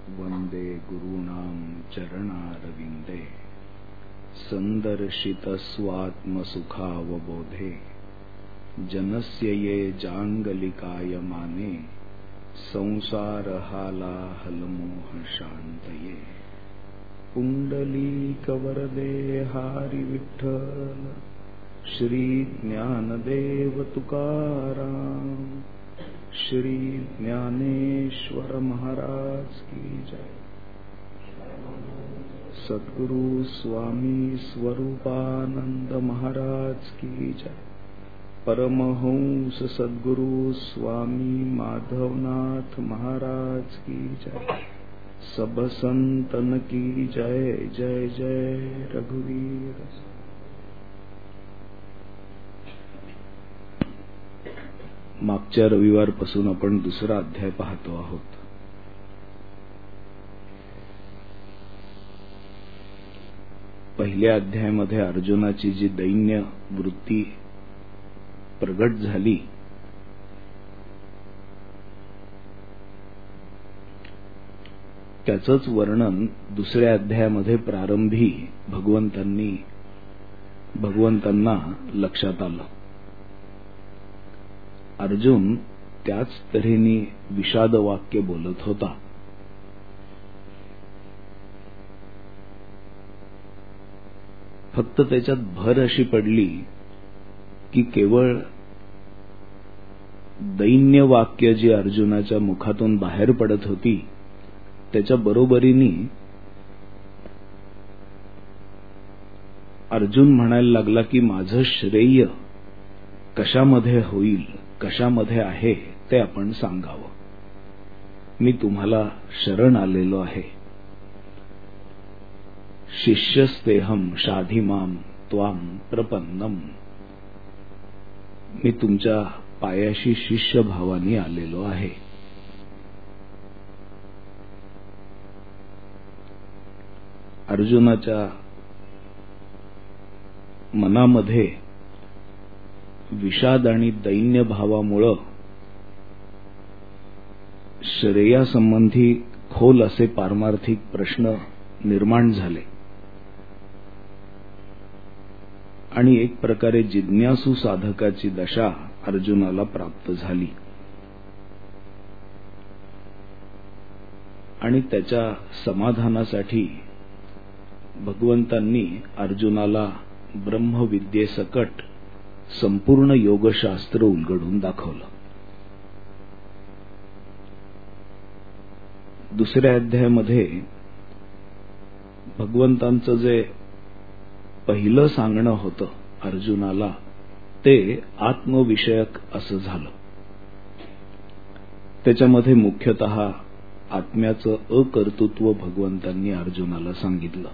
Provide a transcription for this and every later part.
वंदे गुरूणां चरणारविन्दे संदर्शितस्वात्मसुखावबोधे जनस्य ये जाङ्गलिकायमाने संसारहालाहलमोहशान्तये पुण्डलीकवरदे हरि विठ्ठल श्री ज्ञानदेव तुकाराम श्री ज्ञानेश्वर महाराज की जय। सद्गुरु स्वामी स्वरूपानंद महाराज की जय। परमहंस सद्गुरु स्वामी माधवनाथ महाराज की जय। सब संतन की जय जय जय रघुवीर। मागच्या रविवारपासून आपण दुसरा अध्याय पाहतो आहोत. पहिल्या अध्यायामध्ये अर्जुनाची जी दैन्य वृत्ती प्रगट झाली त्याचंच वर्णन दुसऱ्या अध्यायामध्ये प्रारंभी भगवंतांना लक्षात आलं. अर्जुन त्याच तऱ्हेने विषाद वाक्य बोलत होता. फक्त त्याच्यात भर अशी पडली की केवळ दैन्य वाक्य जी अर्जुनाच्या मुखातून बाहेर पडत होती त्याच्या बरोबरीने अर्जुन म्हणायला लागला की माझं श्रेय कशामध्ये होईल, कशामध्ये आहे ते आपण सांगावं. मी तुम्हाला शरण आलेलो आहे. शिष्यस्तेहम शाधिमाम त्वाम प्रपन्नम. मी तुमच्या पायाशी शिष्य भावानी आलेलो आहे. अर्जुनाच्या मनामध्ये विषाद आणि दैन्य भावामुळे श्रेयासंबंधी खोल असे पारमार्थिक प्रश्न निर्माण झाले आणि एक प्रकारे जिज्ञासू साधकाची दशा अर्जुनाला प्राप्त झाली. आणि त्याच्या समाधानासाठी भगवंतांनी अर्जुनाला ब्रह्मविद्येसकट संपूर्ण योगशास्त्र उलगडून दाखवलं. दुसऱ्या अध्यायामध्ये भगवंतांचं जे पहिलं सांगणं होतं अर्जुनाला ते आत्मविषयक असं झालं. त्याच्यामध्ये मुख्यतः आत्म्याचं अकर्तृत्व भगवंतांनी अर्जुनाला सांगितलं.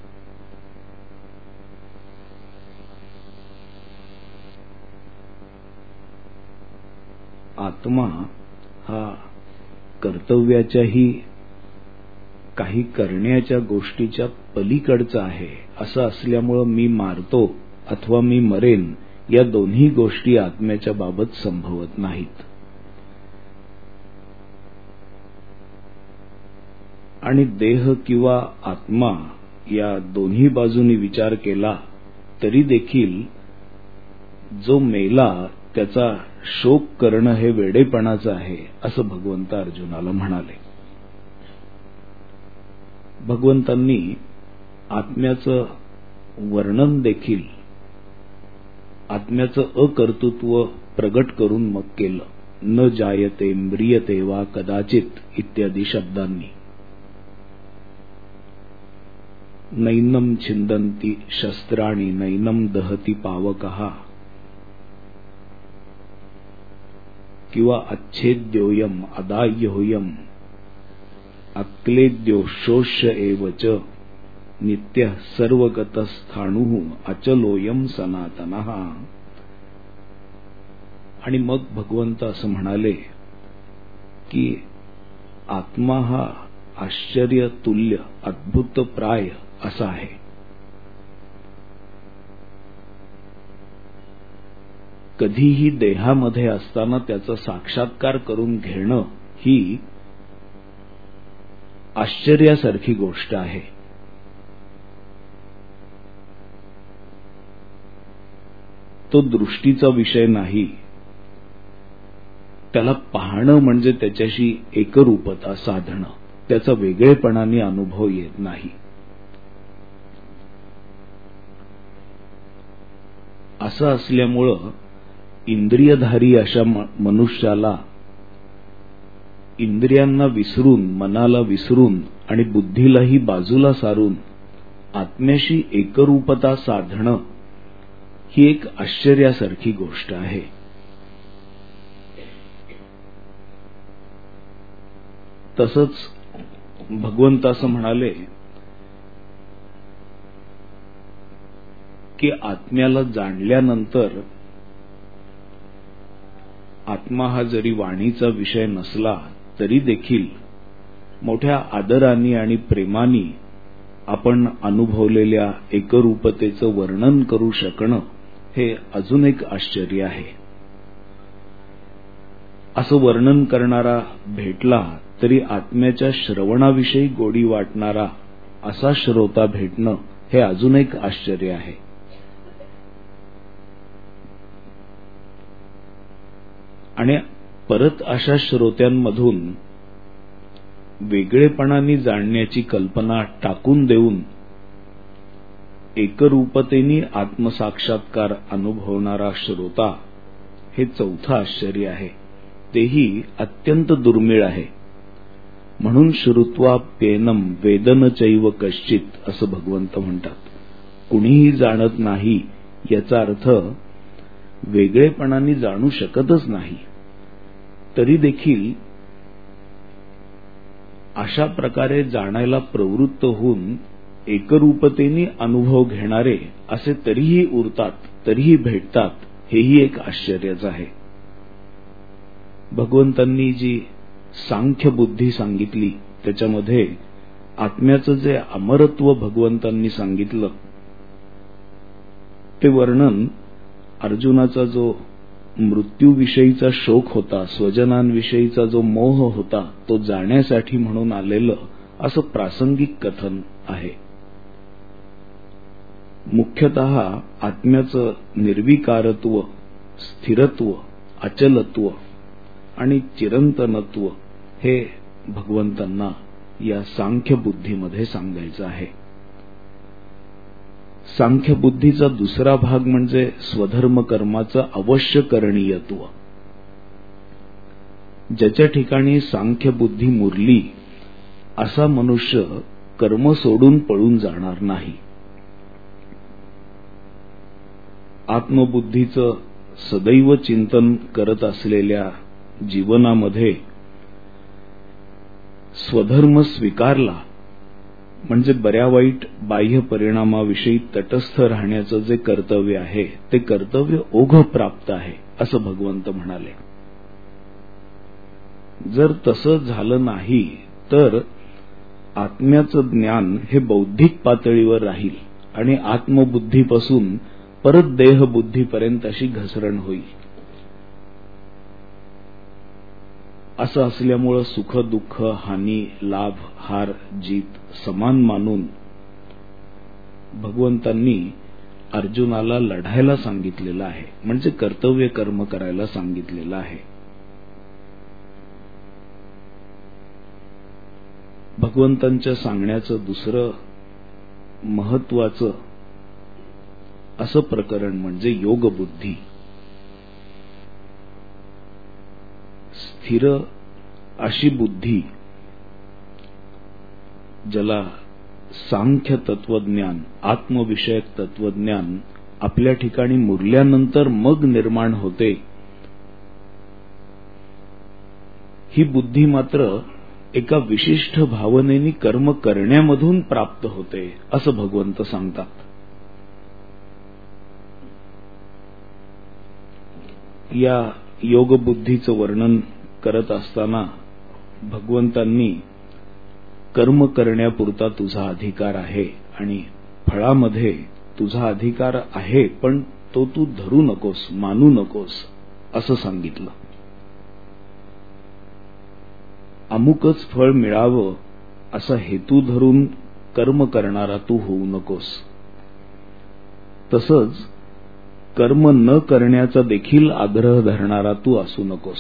आत्मा हा कर्तव्याच्याही काही करण्याच्या गोष्टीच्या पलीकडचा आहे असं असल्यामुळं मी मारतो अथवा मी मरेन या दोन्ही गोष्टी आत्म्याच्या बाबत संभवत नाहीत. आणि देह किंवा आत्मा या दोन्ही बाजूनी विचार केला तरी देखील जो मेला त्याचा शोक करणं हे वेडेपणाचं आहे असं भगवंत अर्जुनाला म्हणाले. भगवंतांनी आत्म्याचं वर्णन देखील आत्म्याचं अकर्तृत्व प्रगट करून मग केलं. न जायते म्रियते वा कदाचित इत्यादी शब्दांनी. नैनम छिंदन्ति शस्त्राणि नैनम दहति पावकः किंवा अच्छेद्योयम अदाह्योयम अक्लेद्योशोष्य एवच नित्य सर्वगतस्थाणुः अचलोयम सनातनः. आणि मग भगवंत असं म्हणाले की आत्मा हा आश्चर्य तुल्य अद्भुत प्राय असा आहे. कधीही देहामध्ये असताना त्याचा साक्षात्कार करून घेणं ही आश्चर्यासारखी गोष्ट आहे. तो दृष्टीचा विषय नाही. त्याला पाहणं म्हणजे त्याच्याशी एकरूपता साधणं, त्याचा वेगळेपणाने अनुभव येत नाही. असं असल्यामुळं इंद्रियधारी अशा मनुष्याला इंद्रियांना विसरून, मनाला विसरून आणि बुद्धीलाही बाजूला सारून आत्म्याशी एकरूपता साधणं ही एक आश्चर्यासारखी गोष्ट आहे. तसंच भगवंत असं म्हणाले की आत्म्याला जाणल्यानंतर आत्मा हा जरी वाणीचा विषय नसला तरी देखील मोठ्या आदराने आणि प्रेमाने आपण अनुभवलेल्या एकरूपतेचं वर्णन करू शकणं हे अजून एक आश्चर्य आहे. असं वर्णन करणारा भेटला तरी आत्म्याच्या श्रवणाविषयी गोडी वाटणारा असा श्रोता भेटणं हे अजून एक आश्चर्य आहे. आणि परत अशा श्रोत्यांमधून वेगळेपणाने जाणण्याची कल्पना टाकून देऊन एकरूपतेने आत्मसाक्षात्कार अनुभवणारा श्रोता हे चौथं आश्चर्य आहे. तेही अत्यंत दुर्मिळ आहे. म्हणून श्रुत्वाप्येनम वेदन चैव कश्चित असं भगवंत म्हणतात. कुणीही जाणत नाही याचा अर्थ वेगळेपणाने जाणू शकतच नाही. तरी देखील अशा प्रकारे जाणायला प्रवृत्त होऊन एकरूपतेने अनुभव घेणारे असे तरीही उरतात, तरीही भेटतात, हेही एक आश्चर्यच आहे. भगवंतांनी जी सांख्य बुद्धी सांगितली त्याच्यामध्ये आत्म्याचं जे अमरत्व भगवंतांनी सांगितलं ते वर्णन अर्जुनाचा जो मृत्यूविषयीचा शोक होता, स्वजनांविषयीचा जो मोह होता, तो जाण्यासाठी म्हणून आलेलं असं प्रासंगिक कथन आहे. मुख्यतः आत्म्याचं निर्विकारत्व, स्थिरत्व, अचलत्व आणि चिरंतनत्व हे भगवंतांना या सांख्य बुद्धीमध्ये सांगायचं आहे. सांख्य बुद्धीचा दुसरा भाग म्हणजे स्वधर्म कर्माचं अवश्य करणीयत्व. ज्याच्या ठिकाणी सांख्य बुद्धी मुरली असा मनुष्य कर्म सोडून पळून जाणार नाही. आत्मबुद्धीचं सदैव चिंतन करत असलेल्या जीवनामध्ये स्वधर्म स्वीकारला म्हणजे बऱ्या वाईट बाह्य परिणामाविषयी तटस्थ राहण्याचं जे कर्तव्य आहे ते कर्तव्य ओघप्राप्त आहे असं भगवंत म्हणाले. जर तसं झालं नाही तर आत्म्याचं ज्ञान हे बौद्धिक पातळीवर राहील आणि आत्मबुद्धीपासून परत देहबुद्धीपर्यंत अशी घसरण होईल. असं असल्यामुळं सुख दुःख, हानी, लाभ, हार, जीत समान मानून भगवंतांनी अर्जुनाला लढायला सांगितलेलं आहे, म्हणजे कर्तव्य कर्म करायला सांगितलेलं आहे. भगवंतांच्या सांगण्याचं दुसरं महत्वाचं असं प्रकरण म्हणजे योगबुद्धी. स्थिर अशी बुद्धी ज्याला सांख्य तत्वज्ञान, आत्मविषयक तत्वज्ञान आपल्या ठिकाणी मुरल्यानंतर मग निर्माण होते, ही बुद्धी मात्र एका विशिष्ट भावनेने कर्म करण्यामधून प्राप्त होते असं भगवंत सांगतात. या योगबुद्धीचं वर्णन करत असताना भगवंतांनी कर्म करण्यापुरता तुझा अधिकार आहे आणि फळामध्ये तुझा अधिकार आहे, पण तो तू धरू नकोस, मानू नकोस असं सांगितलं. अमुकच फळ मिळावं असा हेतू धरून कर्म करणारा तू होऊ नकोस. तसंच कर्म न करण्याचा देखील आग्रह धरणारा तू असू नकोस.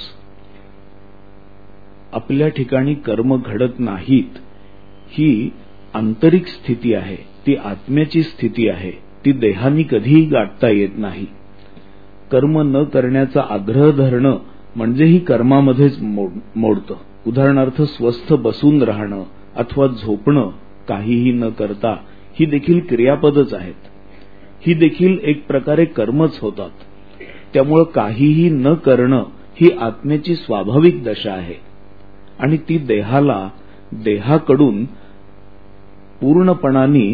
आपल्या ठिकाणी कर्म घडत नाहीत ही आंतरिक स्थिती आहे, ती आत्म्याची स्थिती आहे, ती देहानी कधीही गाठता येत नाही. कर्म न करण्याचा आग्रह धरणं म्हणजेही कर्मामध्येच मोडतं. उदाहरणार्थ स्वस्थ बसून राहणं अथवा झोपणं, काहीही न करता, ही देखील क्रियापदच आहेत. ही देखील एक प्रकारे कर्मच होतात. त्यामुळं काहीही न करणं ही आत्म्याची स्वाभाविक दशा आहे आणि ती देहाकडून पूर्णपणाने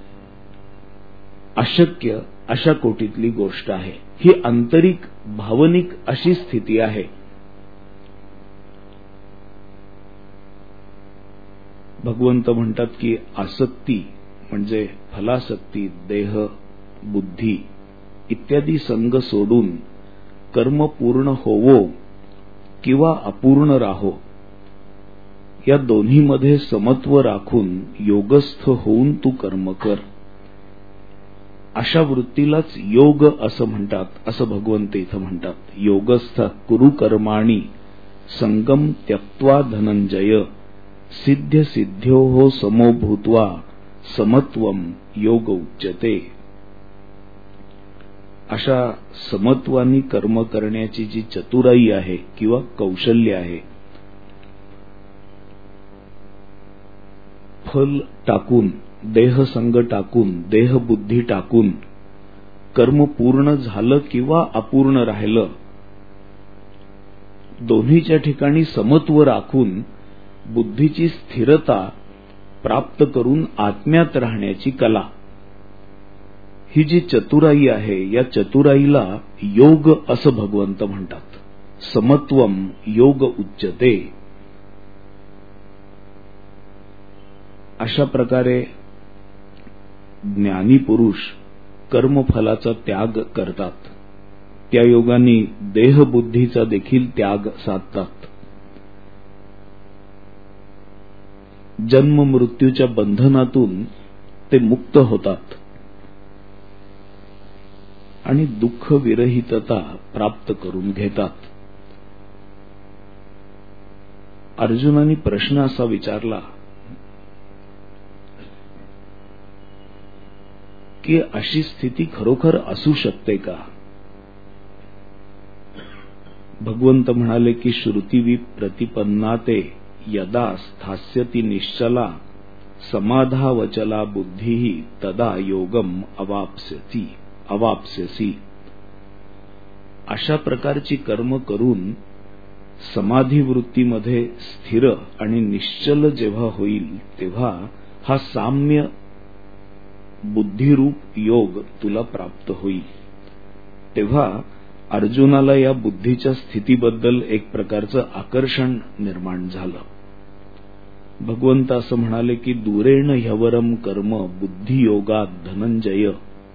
अशक्य अशा कोटीतली गोष्ट आहे. ही आंतरिक भावनिक अशी स्थिती आहे. भगवंत म्हणतात की आसक्ती म्हणजे फलासक्ती, देह, बुद्धी इत्यादी संग सोडून कर्म पूर्ण होवो किंवा अपूर्ण राहो, या दोन्हीमध्ये समत्व राखून योगस्थ होऊन तू कर्म कर. अशा वृत्तीलाच योग असं म्हणतात, असं भगवंत इथं म्हणतात. योगस्थ कुरु कर्माणि संगम त्यक्त्वा धनंजय सिद्ध सिद्ध्योः समो भूत्वा समत्वम योग उच्यते. अशा समत्वानी कर्म करण्याची जी चतुराई आहे किंवा कौशल्य आहे, फल टाकून, देह संग टाकून, देह बुद्धी टाकून कर्म पूर्ण झालं किंवा अपूर्ण राहिलं, दोन्हीच्या ठिकाणी समत्व राखून बुद्धीची स्थिरता प्राप्त करून आत्म्यात राहण्याची कला, ही जी चतुराई आहे, या चतुराईला योग असं भगवंत म्हणतात. समत्वम योग उच्यते. अशा प्रकारे ज्ञानी पुरुष कर्मफलाचा त्याग करतात. त्या योगाने देहबुद्धीचा देखील त्याग साधतात. जन्म मृत्यूच्या बंधनातून ते मुक्त होतात आणि दुःख विरहितता प्राप्त करून घेतात. अर्जुनाने प्रश्न असा विचारला की अशी स्थिती खरोखर असू शकते का? भगवंत म्हणाले की श्रुतिवि प्रतिपन्नाते यदा स्थास्यति निश्चला समाधावचला बुद्धी तदा योगम अवाप्स्यसी. अशा प्रकारची कर्म करून समाधी वृत्तीमध्ये स्थिर आणि निश्चल जेव्हा होईल तेव्हा हा साम्य बुद्धिरूप योग तुला प्राप्त होईल. तेव्हा अर्जुनाला या बुद्धीच्या स्थितीबद्दल एक प्रकारचं आकर्षण निर्माण झालं. भगवंत असं म्हणाले की दूरेण ह्यवरम कर्म बुद्धियोगात धनंजय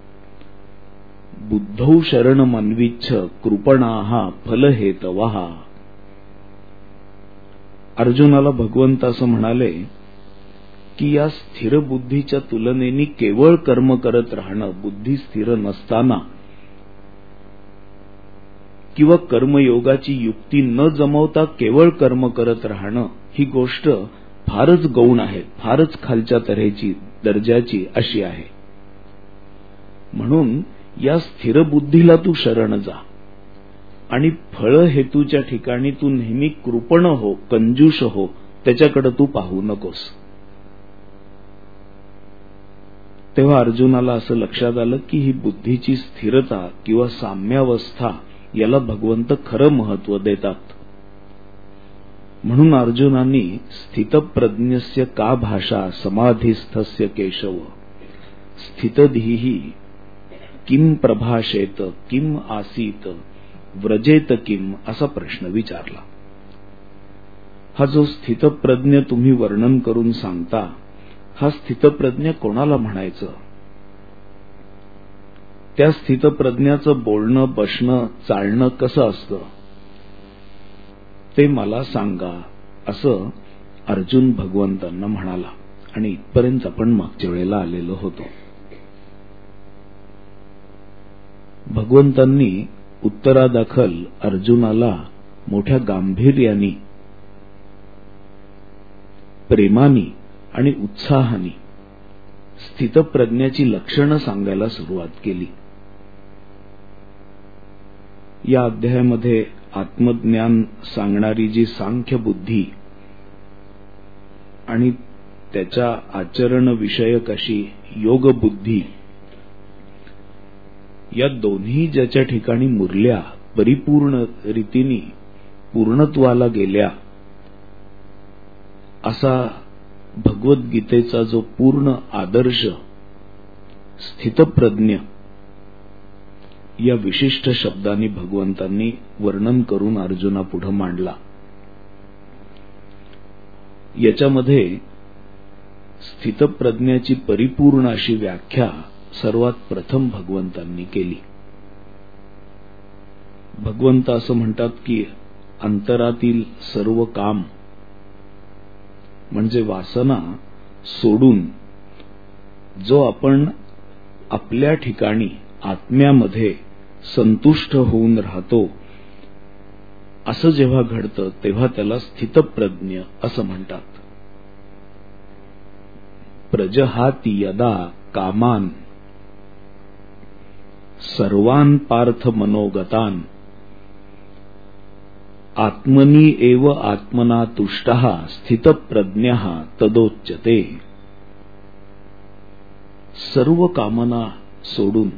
बुद्धौ शरणमन्विच्छ कृपणाः फलहेतवः. अर्जुनाला भगवंत असं म्हणाले की या स्थिर बुद्धीच्या तुलनेने केवळ कर्म करत राहणं, बुद्धी स्थिर नसताना किंवा कर्मयोगाची युक्ती न जमवता केवळ कर्म करत राहणं, ही गोष्ट फारच गौण आहे, फारच खालच्या तऱ्हेची, दर्जाची अशी आहे. म्हणून या स्थिर बुद्धीला तू शरण जा आणि फळ हेतूच्या ठिकाणी तू नेहमी कृपण हो, कंजूष हो, त्याच्याकडे तू पाहू नकोस. तेव्हा अर्जुनाला असं लक्षात आलं की ही बुद्धीची स्थिरता किंवा साम्यावस्था याला भगवंत खरं महत्व देतात. म्हणून अर्जुनांनी स्थितप्रज्ञस्य का भाषा समाधिस्थस्य केशव स्थितधीहि किम प्रभाषेत किम आसीत व्रजेत किम असा प्रश्न विचारला. हा जो स्थितप्रज्ञ तुम्ही वर्णन करून सांगता, हा स्थितप्रज्ञ कोणाला म्हणायचं? त्या स्थितप्रज्ञाचं बोलणं, बसणं, चालणं कसं असतं ते मला सांगा, असं अर्जुन भगवंतांना म्हणाला. आणि इथपर्यंत आपण मागच्या वेळेला आलेलो होतो. भगवंतांनी उत्तरादाखल अर्जुनाला मोठ्या गांभीर्याने, प्रेमाने आणि उत्साहाने स्थितप्रज्ञाची लक्षणं सांगायला सुरुवात केली. या अध्यायामध्ये आत्मज्ञान सांगणारी जी सांख्य बुद्धी आणि त्याच्या आचरण विषयक अशी योग बुद्धी, या दोन्ही ज्याच्या ठिकाणी मुरल्या, परिपूर्ण रीतीने पूर्णत्वाला गेल्या, असा भगवद्गीतेचा जो पूर्ण आदर्श स्थितप्रज्ञ या विशिष्ट शब्दांनी भगवंतांनी वर्णन करून अर्जुनापुढे मांडला. याच्यामध्ये स्थितप्रज्ञाची परिपूर्ण अशी व्याख्या सर्वात प्रथम भगवंतांनी केली. भगवंत असं म्हणतात की अंतरातील सर्व काम म्हणजे वासना सोडून जो आपण आपल्या ठिकाणी आत्म्यामध्ये संतुष्ट होऊन राहतो, असं जेव्हा घडतं तेव्हा त्याला स्थितप्रज्ञ असं म्हणतात. प्रजहाती यदा कामान सर्वान पार्थ मनोगतान आत्मनी एव आत्मना तुष्टः स्थितप्रज्ञः तदोच्यते. सर्व कामना सोडून,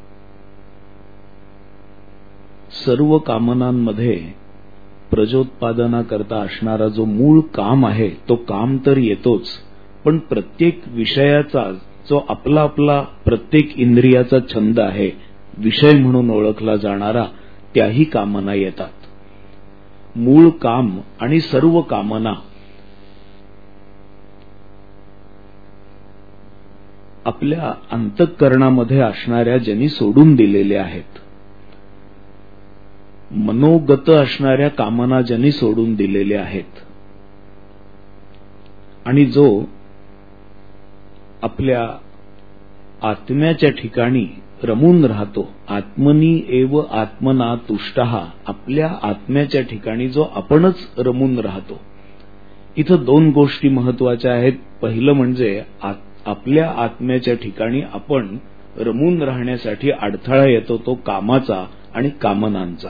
सर्व कामनांमध्ये प्रजोत्पादनाकरता असणारा जो मूळ काम आहे तो काम तर येतोच, पण प्रत्येक विषयाचा जो आपला आपला प्रत्येक इंद्रियाचा छंद आहे, विषय म्हणून ओळखला जाणारा, त्याही कामना येतात. मूळ काम आणि सर्व कामना आपल्या अंतःकरणामध्ये असणाऱ्या ज्यांनी सोडून दिलेल्या आहेत, मनोगत असणाऱ्या कामना ज्यांनी सोडून दिलेल्या आहेत, आणि जो आपल्या आत्म्याच्या ठिकाणी रमून राहतो, आत्मनी एव आत्मना तुष्टः, आपल्या आत्म्याच्या ठिकाणी जो आपणच रमून राहतो. इथं दोन गोष्टी महत्वाच्या आहेत. पहिलं म्हणजे आपल्या आत्म्याच्या ठिकाणी आपण रमून राहण्यासाठी अडथळा येतो तो कामाचा आणि कामनांचा.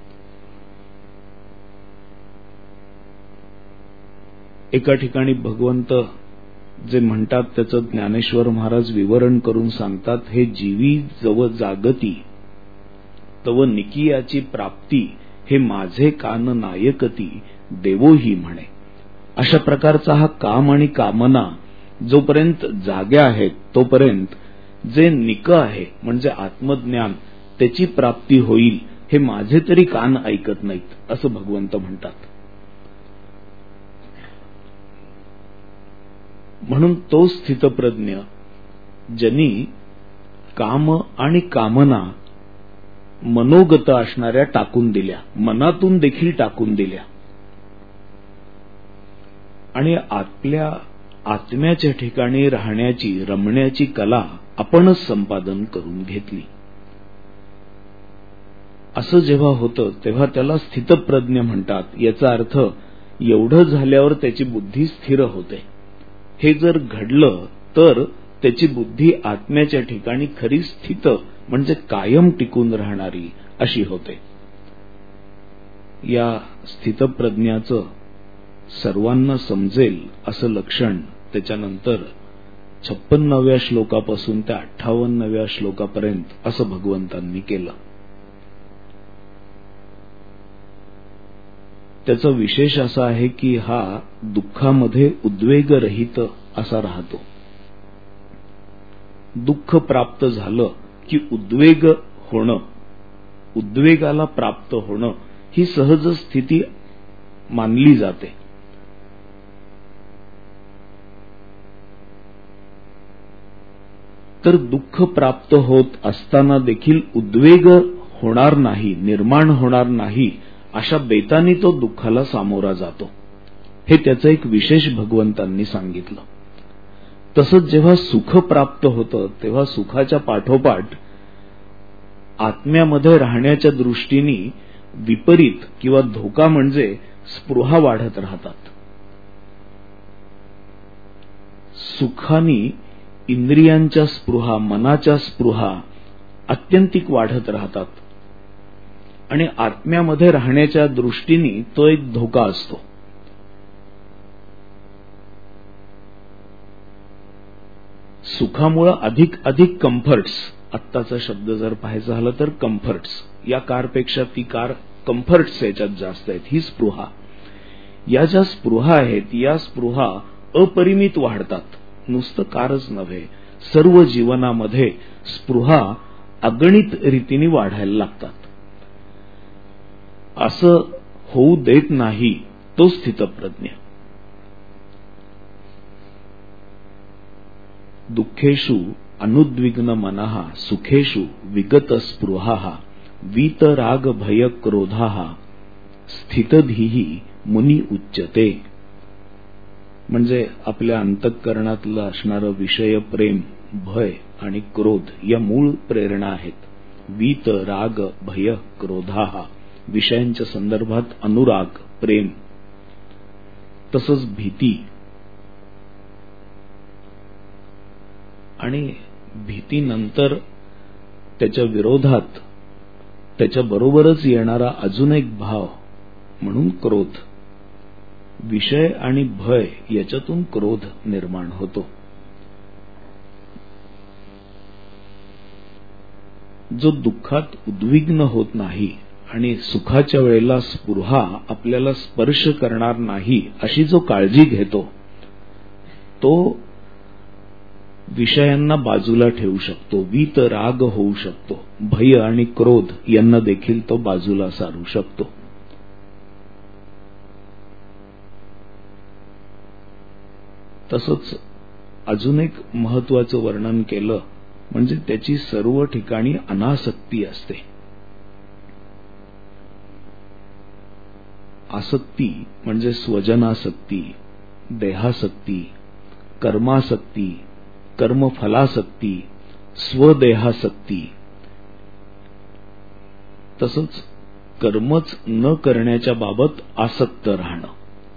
एका ठिकाणी भगवंत जे म्हणतात त्याचं ज्ञानेश्वर महाराज विवरण करून सांगतात, हे जीवी जव जागती तव निकियाची प्राप्ती, हे माझे कान नायकती देवोही म्हणे. अशा प्रकारचा हा काम आणि कामना जोपर्यंत जाग्या आहेत तोपर्यंत जे निक आहे म्हणजे आत्मज्ञान त्याची प्राप्ती होईल हे माझे तरी कान ऐकत नाहीत असं भगवंत म्हणतात. म्हणून तो स्थितप्रज्ञ ज्यांनी काम आणि कामना मनोगत असणाऱ्या टाकून दिल्या, मनातून देखील टाकून दिल्या, आणि आपल्या आत्म्याच्या ठिकाणी राहण्याची, रमण्याची कला आपणच संपादन करून घेतली, असं जेव्हा होतं तेव्हा त्याला स्थितप्रज्ञ म्हणतात. याचा अर्थ एवढं झाल्यावर त्याची बुद्धी स्थिर होते. हे जर घडलं तर त्याची बुद्धी आत्म्याच्या ठिकाणी खरी स्थित म्हणजे कायम टिकून राहणारी अशी होते. या स्थितप्रज्ञाचं सर्वांना समजेल असं लक्षण त्याच्यानंतर 56व्या श्लोकापासून त्या 58व्या श्लोकापर्यंत असं भगवंतांनी केलं. त्याचा विशेष असा आहे की हा दुःखामध्ये उद्वेगरहित असा राहतो. दुःख प्राप्त झालं की उद्वेग होणं, उद्वेगाला प्राप्त होणं ही सहज स्थिती मानली जाते. तर दुःख प्राप्त होत असताना देखील उद्वेग होणार नाही, निर्माण होणार नाही, अशा बेताने तो दुःखाला सामोरा जातो. हे त्याचं एक विशेष भगवंतांनी सांगितलं. तसंच जेव्हा सुख प्राप्त होतं तेव्हा सुखाच्या पाठोपाठ आत्म्यामध्ये राहण्याच्या दृष्टीने विपरीत किंवा धोका म्हणजे स्पृहा वाढत राहतात. सुखानी इंद्रियांच्या स्पृहा, मनाच्या स्पृहा आत्यंतिक वाढत राहतात आणि आत्म्यामध्ये राहण्याच्या दृष्टीने तो एक धोका असतो. सुखामुळे अधिक कम्फर्ट्स, आत्ताचा शब्द जर पाहायचा झाला तर कम्फर्ट्स, या कारपेक्षा ती कार कम्फर्ट्स याच्यात जास्त आहेत. ही स्पृहा, या ज्या स्पृहा आहेत या स्पृहा अपरिमित वाढतात. नुसतं कारच नव्हे, सर्व जीवनामध्ये स्पृहा अगणित रीतीने वाढायला लागतात. असं होऊ देत नाही तो स्थितप्रज्ञ. दुःखेषु अनुद्विग्न मनः सुखेषु विगत स्पृहाः वीतराग भय क्रोधाः स्थितधीः मुनी उच्यते. म्हणजे आपल्या अंतःकरणातलं असणारं विषय प्रेम, भय आणि क्रोध या मूळ प्रेरणा आहेत. वीत राग भय क्रोधाः, विषयांच्या संदर्भात अनुराग, प्रेम, तसंच भीती. आणि भीतीनंतर त्याच्या विरोधात त्याच्याबरोबरच येणारा अजून एक भाव म्हणून क्रोध. विषय आणि भय याच्यातून क्रोध निर्माण होतो. जो दुःखात उद्विग्न होत नाही आणि सुखाच्या वेळेला स्पृहा आपल्याला स्पर्श करणार नाही अशी जो काळजी घेतो, तो विषयांना बाजूला ठेवू शकतो, वीत राग होऊ शकतो, भय आणि क्रोध यांना देखील तो बाजूला सारू शकतो. तसंच अजून एक महत्वाचं वर्णन केलं म्हणजे त्याची सर्व ठिकाणी अनासक्ती असते. आसक्ती म्हणजे स्वजनासक्ती, देहासक्ती, कर्मासक्ती, कर्मफलासक्ती, स्वदेहासक्ती. तसंच कर्मच न करण्याच्या बाबत आसक्त राहणं.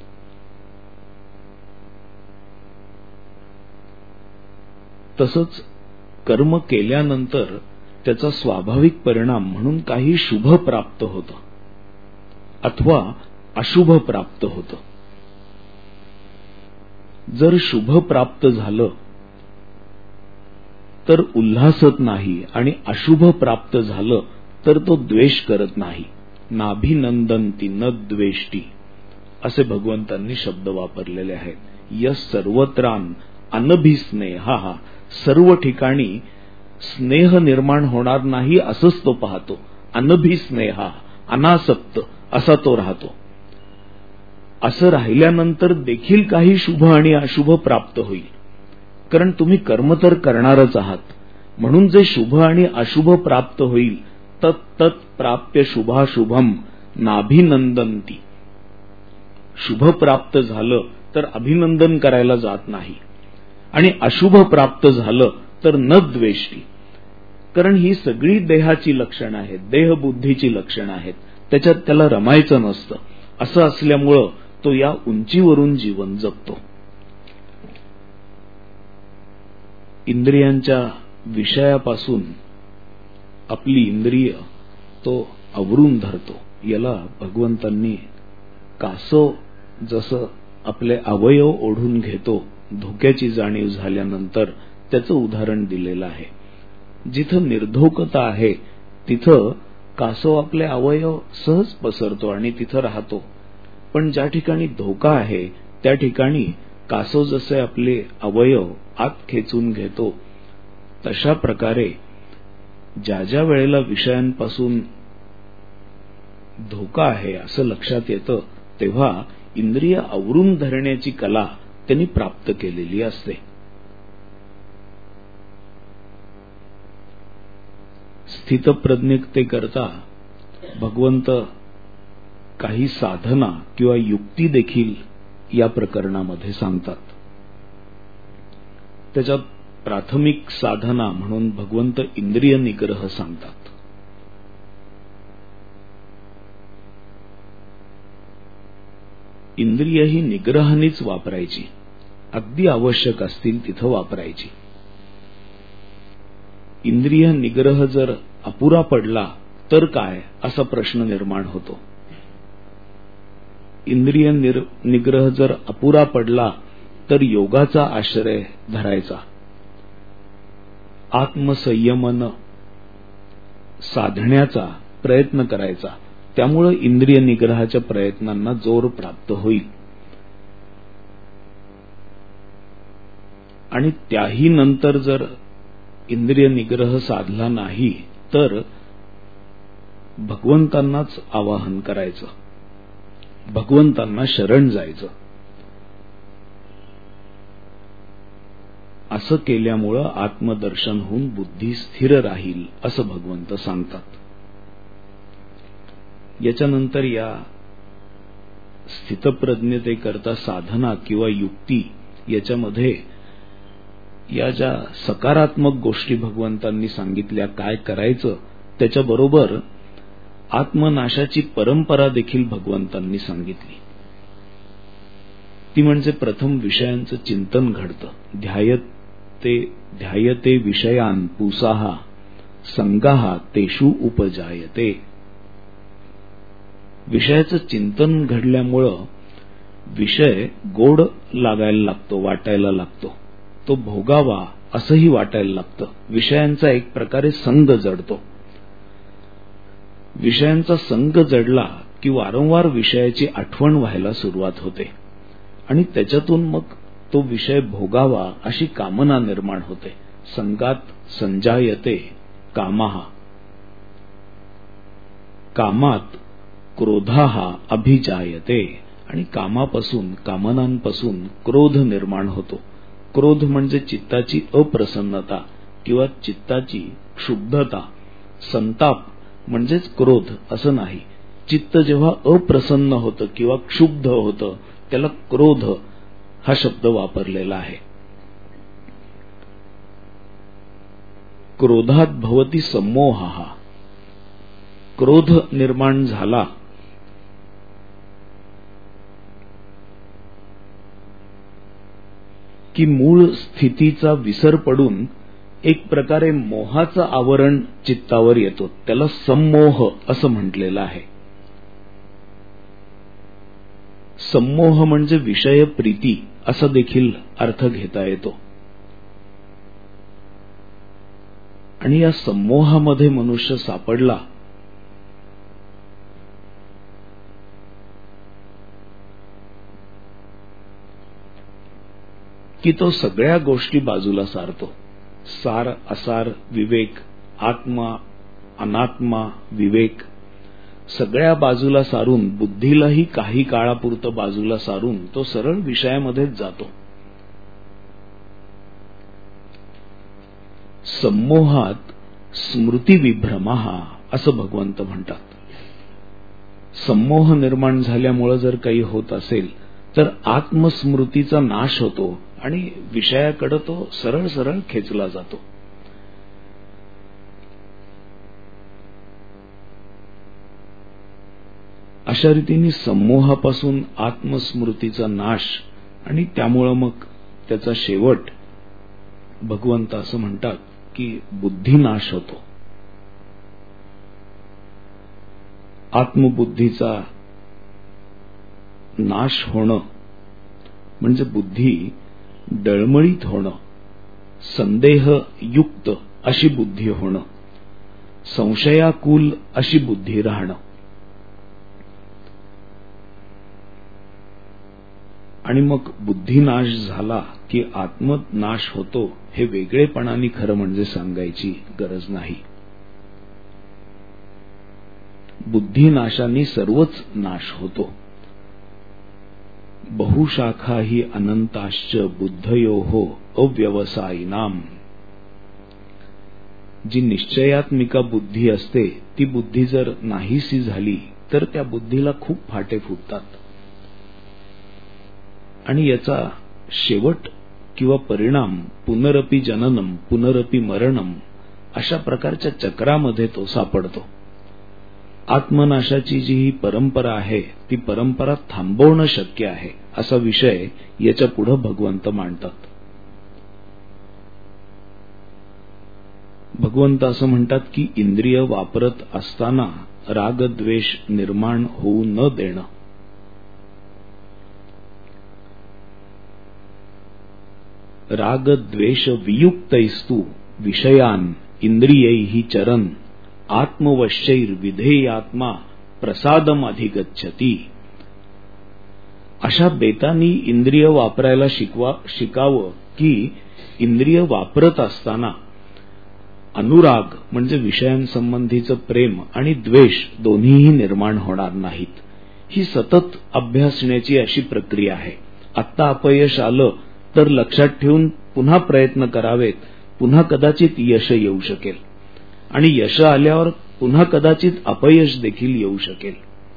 तसंच कर्म केल्यानंतर त्याचा स्वाभाविक परिणाम म्हणून काही शुभ प्राप्त होतं अथवा अशुभ प्राप्त होतं. जर शुभ प्राप्त झालं तर उल्हासत नाही आणि अशुभ प्राप्त झालं तर तो द्वेष करत नाही. नाभिनंदन्ति न द्वेष्टी असे भगवंतांनी शब्द वापरलेले आहेत. यस सर्वत्रान अनभिस्नेहा, सर्व ठिकाणी स्नेह निर्माण होणार नाही असंच तो पाहतो. अनभिस्नेहा, अनासक्त असा तो राहतो. असं राहिल्यानंतर देखील काही शुभ आणि अशुभ प्राप्त होईल, कारण तुम्ही कर्म तर करणारच आहात. म्हणून जे शुभ आणि अशुभ प्राप्त होईल तत् प्राप्य शुभाशुभम नाभिनंदन्ति. शुभ प्राप्त झालं तर अभिनंदन करायला जात नाही आणि अशुभ प्राप्त झालं तर न द्वेष्टी, कारण ही सगळी देहाची लक्षणं आहेत, देहबुद्धीची लक्षणं आहेत, त्याच्यात त्याला रमायचं नसतं. असं असल्यामुळं तो या उंचीवरून जीवन जगतो. इंद्रियांच्या विषयापासून आपली इंद्रिय तो आवरून धरतो. याला भगवंतांनी कासव जसं आपले अवयव ओढून घेतो धोक्याची जाणीव झाल्यानंतर त्याचं उदाहरण दिलेलं आहे. जिथं निर्धोकता आहे तिथं कासव आपले अवयव सहज पसरतो आणि तिथं राहतो. पण ज्या ठिकाणी धोका आहे त्या ठिकाणी कासव जसे आपले अवयव आत खेचून घेतो, तशा प्रकारे ज्या ज्या वेळेला विषयांपासून धोका आहे असं लक्षात येतं तेव्हा इंद्रिय आवरून धरण्याची कला त्यांनी प्राप्त केलेली असते. स्थितप्रज्ञतेकरता भगवंत काही साधना किंवा युक्ती देखील या प्रकरणामध्ये सांगतात. त्याच्यात प्राथमिक साधना म्हणून भगवंत इंद्रिय निग्रह सांगतात. इंद्रिय ही निग्रहानेच वापरायची, अगदी आवश्यक असतील तिथं वापरायची. इंद्रिय निग्रह जर अपुरा पडला तर काय असा प्रश्न निर्माण होतो. इंद्रिय निग्रह जर अपुरा पडला तर योगाचा आश्रय धरायचा, आत्मसंयमन साधण्याचा प्रयत्न करायचा. त्यामुळे इंद्रिय निग्रहाच्या प्रयत्नांना जोर प्राप्त होईल. आणि त्याही नंतर जर इंद्रिय निग्रह साधला नाही तर भगवंतांनाच आवाहन करायचं, भगवंतांना शरण जायचं. असं केल्यामुळं आत्मदर्शन होऊन बुद्धी स्थिर राहील असं भगवंत सांगतात. याच्यानंतर या स्थितप्रज्ञतेकरता साधना किंवा युक्ती याच्यामध्ये या ज्या सकारात्मक गोष्टी भगवंतांनी सांगितल्या काय करायचं, त्याच्याबरोबर आत्मनाशाची परंपरा देखील भगवंतांनी सांगितली. ती म्हणजे प्रथम विषयांचं चिंतन घडतं. ध्यायते विषयान पुसाहा संगाहा तेषु उपजायते. विषयाचं चिंतन घडल्यामुळं विषय गोड लागायला लागतो, वाटायला लागतो, तो भोगावा असंही वाटायला लागतं. विषयांचा एक प्रकारे संग जडतो. विषयांचा संग जडला की वारंवार विषयाची आठवण व्हायला सुरुवात होते आणि त्याच्यातून मग तो विषय भोगावा अशी कामना निर्माण होते. संगात संजायते कामाहा, कामात क्रोधाहा अभिजायते. आणि कामापासून कामनांपासून क्रोध निर्माण होतो. क्रोध म्हणजे चित्ताची अप्रसन्नता किंवा चित्ताची क्षुब्धता. संताप म्हणजेच क्रोध असं नाही. चित्त जेव्हा अप्रसन्न होतं किंवा क्षुब्ध होतं त्याला क्रोध हा शब्द वापरलेला आहे. क्रोधात भवती सम्मोहः. क्रोध निर्माण झाला की मूळ स्थितीचा विसर पडून एक प्रकारे मोहाचं आवरण चित्तावर येतो. त्याला सम्मोह असं म्हटलेलं आहे. सम्मोह म्हणजे विषय प्रीती असा देखील अर्थ घेता येतो. आणि या सम्मोहामध्ये मनुष्य सापडला की तो सगळ्या गोष्टी बाजूला सारतो. सार असार विवेक, आत्मा अनात्मा विवेक सगळ्या बाजूला सारून, बुद्धीलाही काही काळापुरतं बाजूला सारून तो सरळ विषयामध्येच जातो. सम्मोहात स्मृतिविभ्रमः असं भगवंत म्हणतात. सम्मोह निर्माण झाल्यामुळे जर काही होत असेल तर आत्मस्मृतीचा नाश होतो आणि विषयाकडे तो सरळ सरळ खेचला जातो. अशा रीतीने सम्मोहापासून आत्मस्मृतीचा नाश आणि त्यामुळे मग त्याचा शेवट भगवंत असं म्हणतात की बुद्धिनाश होतो. आत्मबुद्धीचा नाश होणं म्हणजे बुद्धी डळमळीत होणं, संदेहयुक्त अशी बुद्धी होणं, संशयाकुल अशी बुद्धी राहणं. आणि मग बुद्धिनाश झाला की आत्मनाश होतो हे वेगळेपणाने खरं म्हणजे सांगायची गरज नाही. बुद्धिनाशाने सर्वच नाश होतो. बहुशाखा ही अनंताश्च बुद्धयोः अव्यवसायिनाम. जी निश्चयात्मिका बुद्धी असते ती बुद्धी जर नाहीशी झाली तर त्या बुद्धीला खूप फाटे फुटतात. आणि याचा शेवट किंवा परिणाम पुनरपि जननम पुनरपि मरणम अशा प्रकारच्या चक्रामध्ये तो सापडतो. आत्मनाशाची जी ही परंपरा आहे ती परंपरा थांबवणं शक्य आहे असा विषय याच्या पुढे भगवंत मांडतात. भगवंत असं म्हणतात की इंद्रिय वापरत असताना राग द्वेष निर्माण होऊ न देणं. राग द्वेष वियुक्तैस्तु विषयान इंद्रियैहि चरन आत्मवश्यैर्विधेयात्मा प्रसादम अधिगच्छति. अशा बेतानी इंद्रिय वापरायला शिकावं की इंद्रिय वापरत असताना अनुराग म्हणजे विषयांसंबंधीचं प्रेम आणि द्वेष दोन्हीही निर्माण होणार नाहीत. ही सतत अभ्यासण्याची अशी प्रक्रिया आहे. आत्ता अपयश आलं तर लक्षात ठेवून पुन्हा प्रयत्न करावेत. पुन्हा कदाचित यश येऊ शकेल आणि यश आल्यावर पुन्हा कदाचित अपयश देखील येऊ शकेल.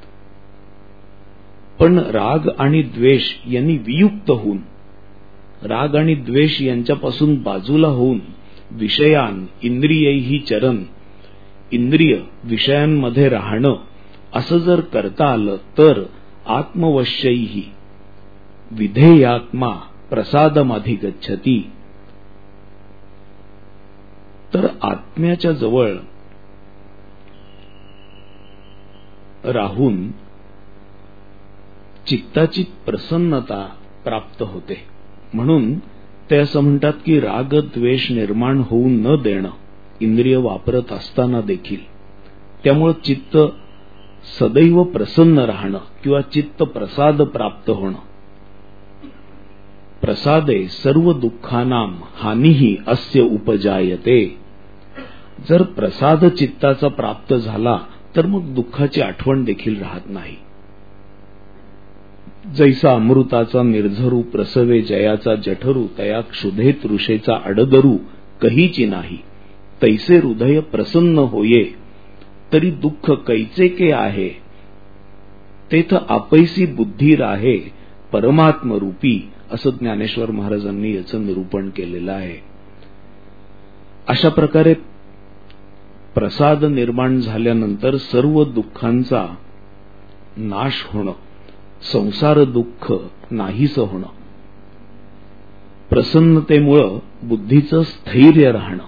पण राग आणि द्वेष यांनी वियुक्त होऊन, राग आणि द्वेष यांच्यापासून बाजूला होऊन विषयान इंद्रियैहि चरन, इंद्रिय विषयांमध्ये राहणं असं जर करता आलं तर आत्मवश्यैहि विधेयात्मा प्रसादमधिगच्छति. तर आत्म्याच्या जवळ राहून चित्ताची प्रसन्नता प्राप्त होते. म्हणून ते असं म्हणतात की राग द्वेष निर्माण होऊ न देणं इंद्रिय वापरत असताना देखील. त्यामुळे चित्त सदैव प्रसन्न राहणं किंवा चित्त प्रसाद प्राप्त होणं. प्रसादे सर्व दुःखानाम हानिही अस्य उपजायते. जर प्रसाद चित्ताचा प्राप्त झाला तर मग दुःखाची आठवण देखील राहत नाही. जैसा अमृताचा निर्झरू प्रसवे जयाचा जठरू तया क्षुधे तृषेचा अडदरू कहीची नाही. तैसे हृदय प्रसन्न होये तरी दुःख कैचे के आहे. तेथ आपैसी बुद्धी राहे परमात्मरूपी असं ज्ञानेश्वर महाराजांनी याचं निरूपण केलेलं आहे. अशा प्रकारे प्रसाद निर्माण झाल्यानंतर सर्व दुःखांचा नाश होणं, संसार दुःख नाहीसं होणं, प्रसन्नतेमुळं बुद्धीचं स्थैर्य राहणं.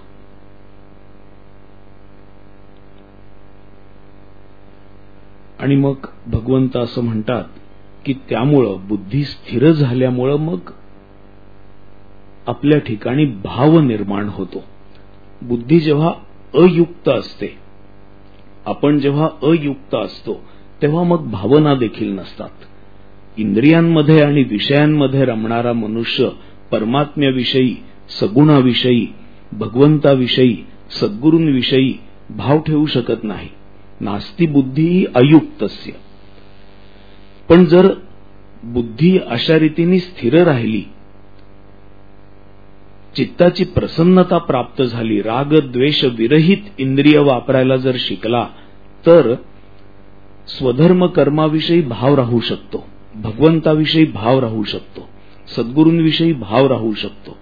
आणि मग भगवंत असं म्हणतात की त्यामुळं बुद्धी स्थिर झाल्यामुळं मग आपल्या ठिकाणी भाव निर्माण होतो. बुद्धी जेव्हा अयुक्त असते, आपण जेव्हा अयुक्त असतो तेव्हा मग भावना देखील नसतात. इंद्रियांमध्ये आणि विषयांमध्ये रमणारा मनुष्य परमात्म्याविषयी, सगुणाविषयी, भगवंताविषयी, सद्गुरूंविषयी भाव ठेवू शकत नाही. नास्ति बुद्धी अयुक्तस्य. पण जर बुद्धी अशा रीतीने स्थिर राहिली, चित्ताची प्रसन्नता प्राप्त झाली, राग द्वेष विरहित इंद्रिय वापरायला जर शिकला तर स्वधर्म कर्माविषयी भाव राहू शकतो, भगवंताविषयी भाव राहू शकतो, सद्गुरूंविषयी भाव राहू शकतो.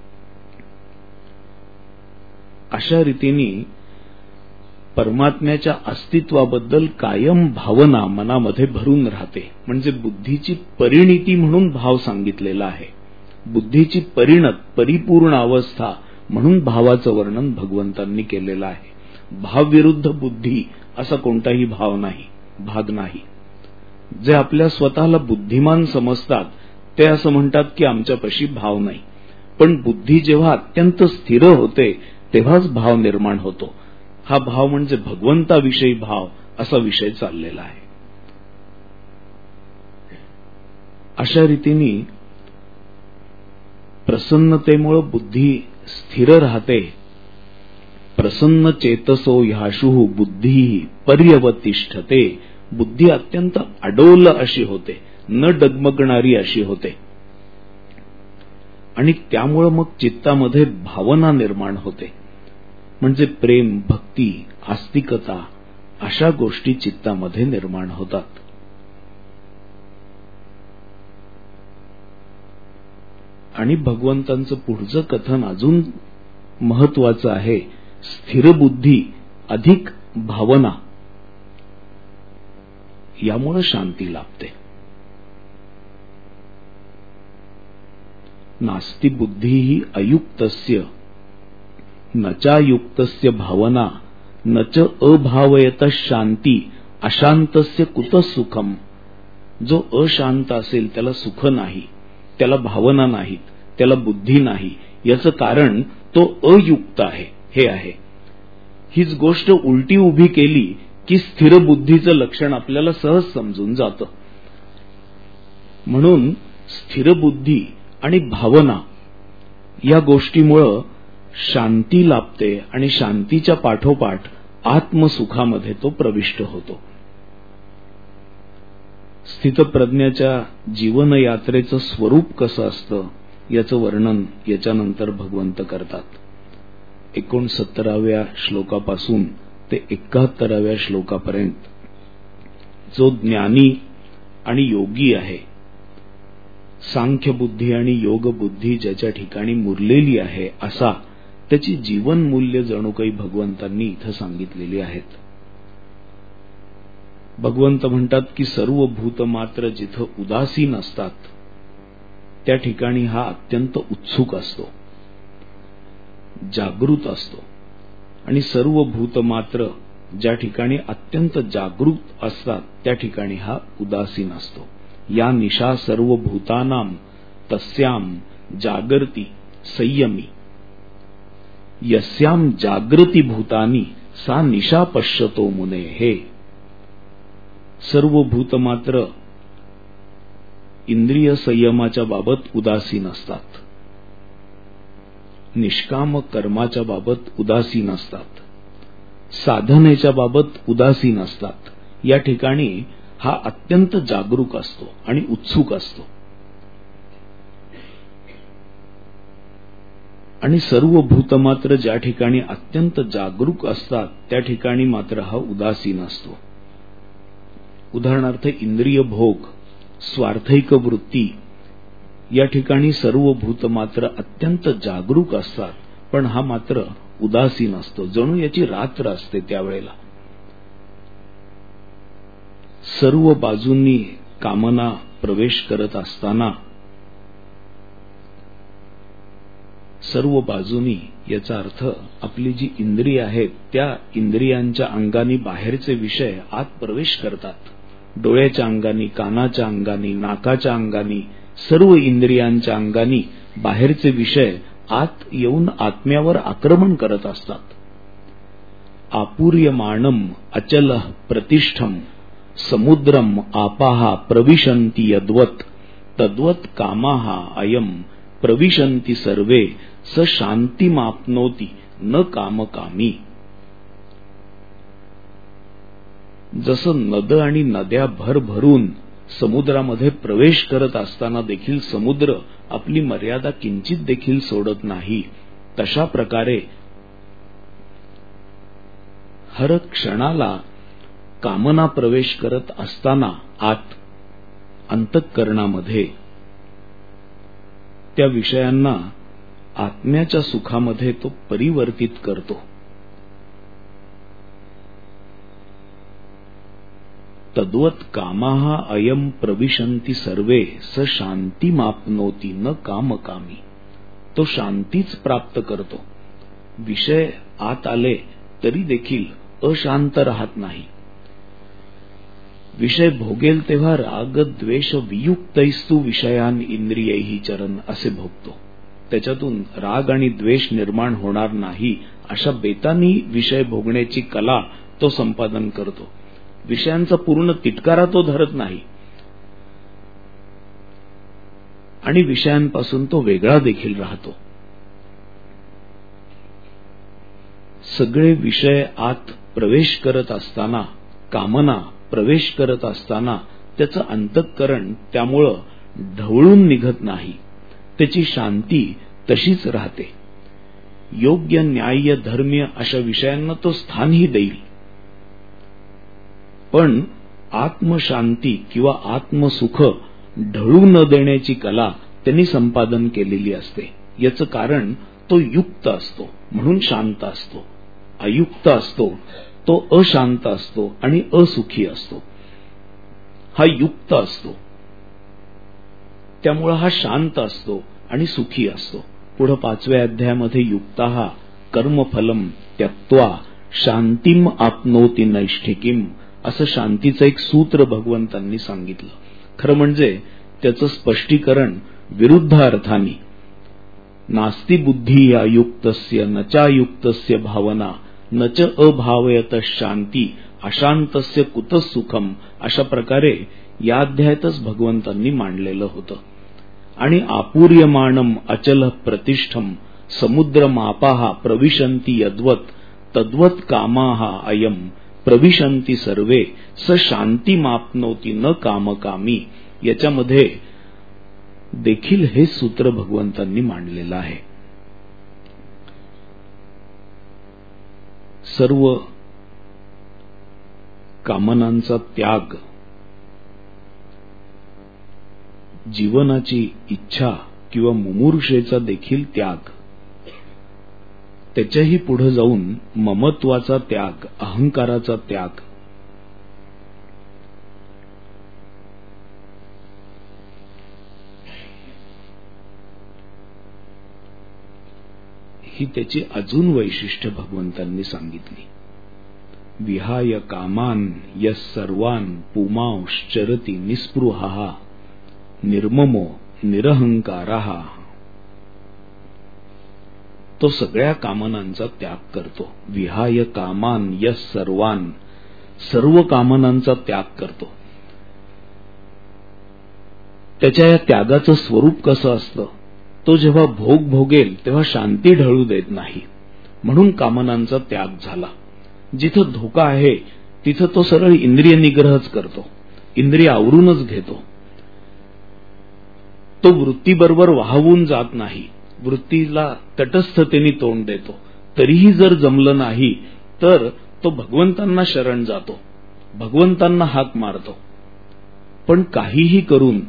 अशा रीतीने परमात्म्याच्या अस्तित्वाबद्दल कायम भावना मनामध्ये भरून राहते. म्हणजे बुद्धीची परिणिती म्हणून भाव सांगितलेला आहे. बुद्धीची परिणत परिपूर्ण अवस्था म्हणून भावाचं वर्णन भगवंतांनी केलेलं आहे. भावविरुद्ध बुद्धी असा कोणताही भाव नाही, भाग नाही. जे आपल्या स्वतःला बुद्धिमान समजतात ते असं म्हणतात की आमच्यापाशी भाव नाही. पण बुद्धी जेव्हा अत्यंत स्थिर होते तेव्हाच भाव निर्माण होतो. हा भाव म्हणजे भगवंताविषयी भाव असा विषय चाललेला आहे. अशा रीतीने प्रसन्नतेमुळे बुद्धी स्थिर राहते. प्रसन्न चेतसो ह्याशु बुद्धी पर्यवतिष्ठते. बुद्धी अत्यंत अडोल अशी होते, न डगमगणारी अशी होते. आणि त्यामुळे मग चित्तामध्ये भावना निर्माण होते. म्हणजे प्रेम, भक्ती, आस्तिकता अशा गोष्टी चित्तामध्ये निर्माण होतात. आणि भगवंतांचं पुढचं कथन अजून महत्वाचं आहे. स्थिर बुद्धी अधिक भावना, यामुळे शांती लाभते. नास्ति बुद्धिः अयुक्तस्य न चायुक्तस्य भावना न च अभावयत शांती अशांतस्य कुतः सुखम. जो अशांत असेल त्याला सुख नाही, त्याला भावना नाहीत, त्याला बुद्धी नाही. याचं कारण तो अयुक्त आहे, हे आहे. हीच गोष्ट उलटी उभी केली की स्थिर बुद्धीचं लक्षण आपल्याला सहज समजून जातं. म्हणून स्थिर बुद्धी आणि भावना या गोष्टीमुळं शांती लाभते आणि शांतीच्या पाठोपाठ आत्मसुखामध्ये तो प्रविष्ट होतो. स्थितप्रज्ञाच्या जीवनयात्रेचं स्वरूप कसं असतं याचं वर्णन याच्यानंतर भगवंत करतात. 69व्या श्लोकापासून ते 71व्या श्लोकापर्यंत जो ज्ञानी आणि योगी आहे, सांख्य बुद्धी आणि योग बुद्धी ज्याच्या ठिकाणी मुरलेली आहे, असा त्याची जीवन मूल्य जणू काही भगवंतांनी इथं सांगितलेली आहेत. भगवंत म्हणतात की सर्व भूत मात्र जिथं उदासीन असतात त्या ठिकाणी हा अत्यंत उत्सुक असतो, जागृत असतो. आणि सर्व भूत मात्र ज्या ठिकाणी अत्यंत जागृत असतात त्या ठिकाणी हा उदासीन असतो. या निशा सर्व भूतानाम तस्याम जागर्ती संयमी यस्याम जागृती भूतानी सा निशा पश्यतो मुने. हे सर्व भूत मात्र इंद्रिय संयमाच्या बाबत उदासीन असतात, निष्काम कर्माच्या बाबत उदासीन असतात, साधनेच्या बाबत उदासीन असतात. या ठिकाणी हा अत्यंत जागरूक असतो आणि उत्सुक असतो. आणि सर्व भूत मात्र ज्या ठिकाणी अत्यंत जागरूक असतात त्या ठिकाणी मात्र हा उदासीन असतो. उदाहरणार्थ इंद्रिय भोग, स्वार्थैक वृत्ती या ठिकाणी सर्व भूत मात्र अत्यंत जागरूक असतात, पण हा मात्र उदासीन असतो, जणू याची रात्र असते. त्यावेळेला सर्व बाजूंनी कामना प्रवेश करत असताना, सर्व बाजूनी याचा अर्थ आपली जी इंद्रिय आहेत त्या इंद्रियांच्या अंगानी बाहेरचे विषय आत प्रवेश करतात. डोळ्याच्या अंगानी, कानाच्या अंगानी, नाकाच्या अंगानी, सर्व इंद्रियांच्या अंगानी बाहेरचे विषय आत येऊन आत्म्यावर आक्रमण करत असतात. आपूर्यमाणम अचल प्रतिष्ठम समुद्रम आपाहा प्रविशन्ति यद्वत तद्वत कामाहा अयम प्रविशन्ति सर्वे स शांतिमाप्नोति न कामकामी. जसं नद आणि नद्या भरभरून समुद्रामध्ये प्रवेश करत असताना देखील समुद्र आपली मर्यादा किंचित देखील सोडत नाही, तशा प्रकारे हर क्षणाला कामना प्रवेश करत असताना आत अंतःकरणामध्ये त्या विषयांना आत्म्याच्या सुखामध्ये तो परिवर्तित करतो. तद्वत कामाहा अयम प्रविशन्ति सर्वे स शांतिमाप्नोति न कामकामी. तो शांतीच प्राप्त करतो. विषय आत आले तरी देखील अशांत राहत नाही. विषय भोगेल तेव्हा राग द्वेष वियुक्तैस्तु विषयान इंद्रियैहि चरन असे भोगतो. त्याच्यातून राग आणि द्वेष निर्माण होणार नाही अशा बेतानी विषय भोगण्याची कला तो संपादन करतो. विषयांचा पूर्ण तिटकारा तो धरत नाही आणि विषयांपासून तो वेगळा देखील राहतो. सगळे विषय आत प्रवेश करत असताना, कामना प्रवेश करत असताना त्याचं अंतःकरण त्यामुळं ढवळून निघत नाही, त्याची शांती तशीच राहते. योग्य न्याय्य धर्मीय अशा विषयांना तो स्थानही देईल, पण आत्मशांती किंवा आत्मसुख ढळू न देण्याची कला त्यांनी संपादन केलेली असते. याचं कारण तो युक्त असतो म्हणून शांत असतो, अयुक्त असतो तो अशांत असतो आणि असुखी असतो. हा युक्त असतो त्यामुळे हा शांत असतो आणि सुखी असतो. पुढे 5व्या अध्यायामध्ये युक्तः कर्मफलम त्यक्त्वा शांतिम आपनोति नैष्ठिकीम असं शांतीचं एक सूत्र भगवंतांनी सांगितलं. खरं म्हणजे त्याचं स्पष्टीकरण विरुद्ध अर्थाने नास्ति बुद्धी अयुक्तस्य न चायुक्तस्य भावना न च अभावयत शांती अशांतस्य कुतः सुखम अशा प्रकारे या अध्यायातच भगवंतांनी मांडलेलं होतं. आणि आपूर्यमाणम अचल प्रतिष्ठम समुद्रमापाः प्रविशन्ति यद्वत् तद्वत् कामाः अयम प्रविशन्ति सर्वे स शांतिमाप्नोति न कामकामी. याच्यामध्ये देखील हे सूत्र भगवंतांनी मांडलेलं आहे. सर्व कामनांचा त्याग, जीवनाची इच्छा किंवा मुमुर्षेचा देखील त्याग, त्याच्याही पुढे जाऊन ममत्वाचा त्याग, अहंकाराचा त्याग, ही त्याची अजून वैशिष्ट्य भगवंतांनी सांगितली. विहाय कामान यस सर्वान पुमांश्चरति निस्पृहः निर्ममो निरहंकारः. तो सगळ्या कामनांचा त्याग करतो. विहाय कामान यस सर्वान, सर्व कामनांचा त्याग करतो. त्याच्या या त्यागाचं स्वरूप कसं असतं? तो जेव्हा भोग भोगेल तेव्हा शांती ढळू देत नाही, म्हणून कामनांचा त्याग झाला. जिथं धोका आहे तिथं तो सरळ इंद्रिय निग्रहच करतो, इंद्रिय आवरूनच घेतो. तो वृत्तीबरोबर वाहवून जात नाही, वृत्तीला तटस्थतेने तोंड देतो. तरीही जर जमलं नाही तर तो भगवंतांना शरण जातो, भगवंतांना हाक मारतो. पण काहीही करून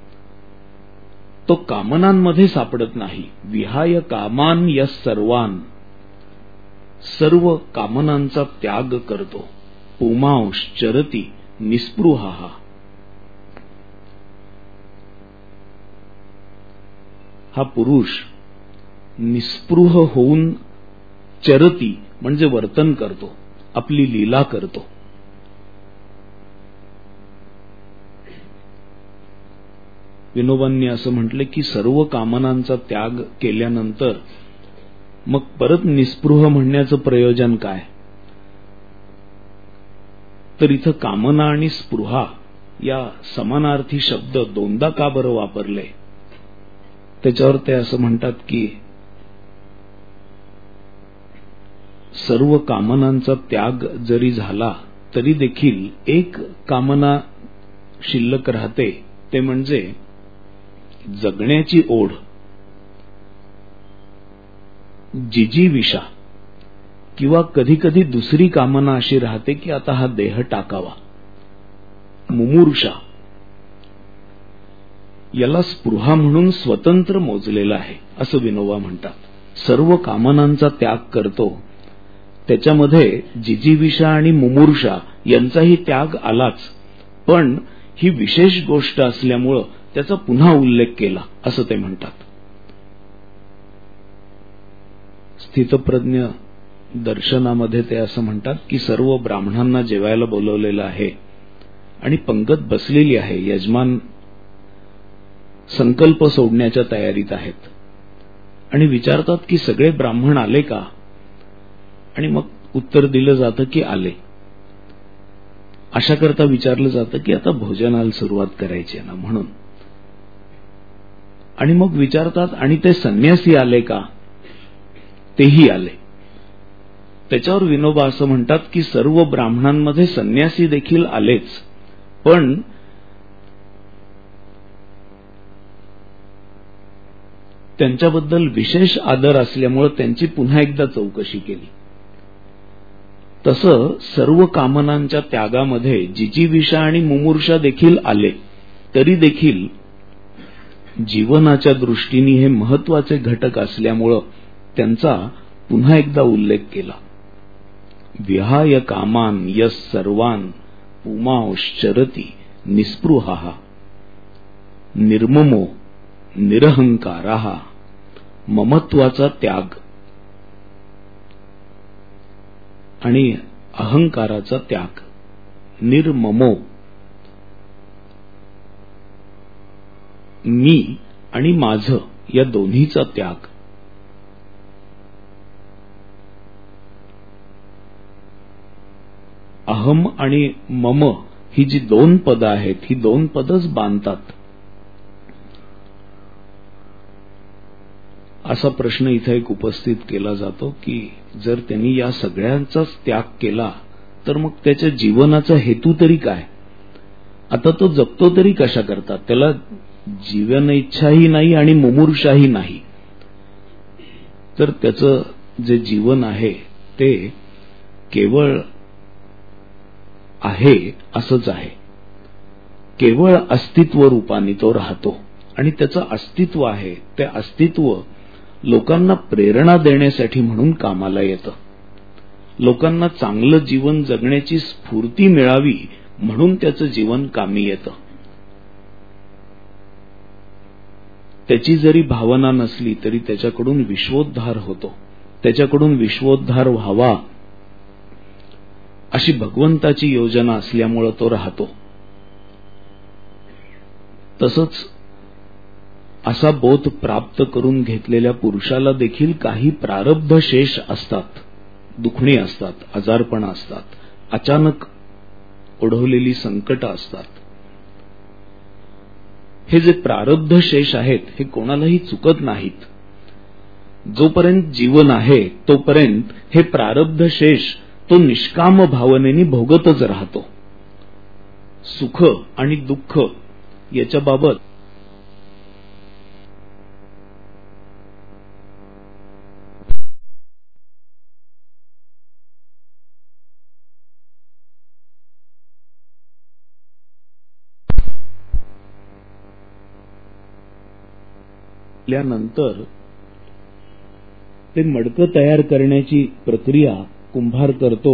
तो कामनांमध्ये सापडत नाही. विहाय कामान यस सर्वान, सर्व कामनांचा त्याग करतो. पुमांश्चरति निस्पृहः, हा पुरुष निस्पृह होऊन चरती म्हणजे वर्तन करतो, आपली लीला करतो. विनोबांनी असं म्हटलं की सर्व कामनांचा त्याग केल्यानंतर मग परत निस्पृह म्हणण्याचं प्रयोजन काय? तर इथं कामना आणि स्पृहा या समानार्थी शब्द दोनदा का बरं वापरले? त्याच्यावर ते असं म्हणतात की सर्व कामनांचा त्याग जरी झाला तरी देखील एक कामना शिल्लक राहते, ते म्हणजे जगण्याची ओढ, जिजीविषा, किंवा कधी कधी दुसरी कामना अशी राहते की आता हा देह टाकावा, मुमुर्षा. याला स्पृहा म्हणून स्वतंत्र मोजलेला आहे असं विनोबा म्हणतात. सर्व कामनांचा त्याग करतो, त्याच्यामध्ये जिजीविषा आणि मुमुर्षा यांचाही त्याग आलाच, पण ही विशेष गोष्ट असल्यामुळं त्याचा पुन्हा उल्लेख केला असं ते म्हणतात. स्थितप्रज्ञ दर्शनामध्ये ते असं म्हणतात की सर्व ब्राह्मणांना जेवायला बोलवलेलं आहे आणि पंगत बसलेली आहे. यजमान संकल्प सोडण्याच्या तयारीत आहेत आणि विचारतात की सगळे ब्राह्मण आले का? आणि मग उत्तर दिलं जातं की आले. अशा करता विचारलं जातं की आता भोजनाला सुरुवात करायची ना म्हणून. आणि मग विचारतात आणि ते संन्यासी आले का? तेही आले. त्याच्यावर विनोबा असं म्हणतात की सर्व ब्राह्मणांमध्ये संन्यासी देखील आलेच, पण त्यांच्याबद्दल विशेष आदर असल्यामुळे त्यांची पुन्हा एकदा चौकशी केली. तसं सर्व कामनांच्या त्यागामध्ये जिजीविषा आणि मुमुर्षा देखील आले, तरी देखील जीवनाच्या दृष्टीने हे महत्वाचे घटक असल्यामुळं त्यांचा पुन्हा एकदा उल्लेख केला. विहाय कामान यस सर्वान पुमांश्चरति निस्पृहः निर्ममो निरहंकारः ममत्वाचा त्याग आणि अहंकाराचा त्याग. निर्ममो मी आणि माझं या दोन्हीचा त्याग. अहम आणि मम ही जी दोन पदं आहेत ही दोन पदच बांधतात. असा प्रश्न इथे एक उपस्थित केला जातो की जर त्यांनी या सगळ्यांचाच त्याग केला तर मग त्याच्या जीवनाचा हेतू तरी काय? आता तो जगतो तरी कशा करतात? त्याला जीवन इच्छाही नाही आणि मुमुर्षाही नाही. तर त्याचं जे जीवन आहे ते केवळ आहे असंच आहे. केवळ अस्तित्व रूपाने तो राहतो आणि त्याचं अस्तित्व आहे ते अस्तित्व लोकांना प्रेरणा देण्यासाठी म्हणून कामाला येतं. लोकांना चांगलं जीवन जगण्याची स्फूर्ती मिळावी म्हणून त्याचं जीवन कामी येतं. त्याची जरी भावना नसली तरी त्याच्याकडून विश्वोद्धार होतो. त्याच्याकडून विश्वोद्धार व्हावा अशी भगवंताची योजना असल्यामुळे तो राहतो. तसंच असा बोध प्राप्त करून घेतलेल्या पुरुषाला देखील काही प्रारब्ध शेष असतात, दुखणी असतात, आजारपण असतात, अचानक ओढवलेली संकट असतात. हे जे प्रारब्ध शेष आहेत हे कोणालाही चुकत नाहीत. जोपर्यंत जीवन आहे तोपर्यंत हे प्रारब्ध शेष तो निष्काम भावनेने भोगतच राहतो. सुख आणि दुःख याच्याबाबत नंतर ते मडकं तयार करण्याची प्रक्रिया कुंभार करतो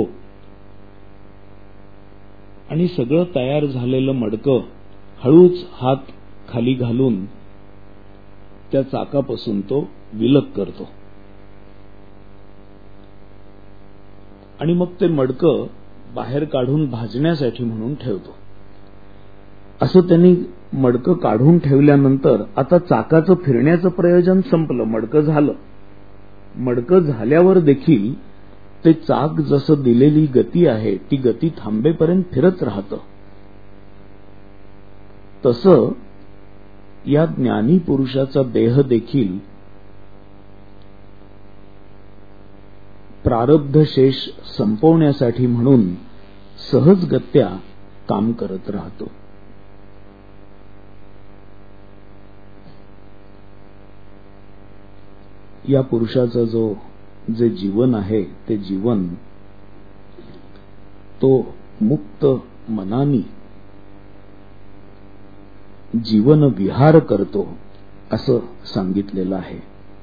आणि सगळं तयार झालेलं मडकं हळूच हात खाली घालून त्या चाकापासून तो विलग करतो आणि मग ते मडकं बाहेर काढून भाजण्यासाठी म्हणून ठेवतो. असं त्यांनी मडकं काढून ठेवल्यानंतर आता चाकाचं फिरण्याचं प्रयोजन संपलं. मडकं झालं. मडकं झाल्यावर देखील ते चाक जसं दिलेली गती आहे ती गती थांबेपर्यंत फिरत राहतं. तसं या ज्ञानी पुरुषाचा देह देखील प्रारब्ध शेष संपवण्यासाठी म्हणून सहजगत्या काम करत राहतो. या पुरुषाचं जे जीवन आहे ते जीवन तो मुक्त मनानी जीवन विहार करतो असं सांगितलेलं आहे.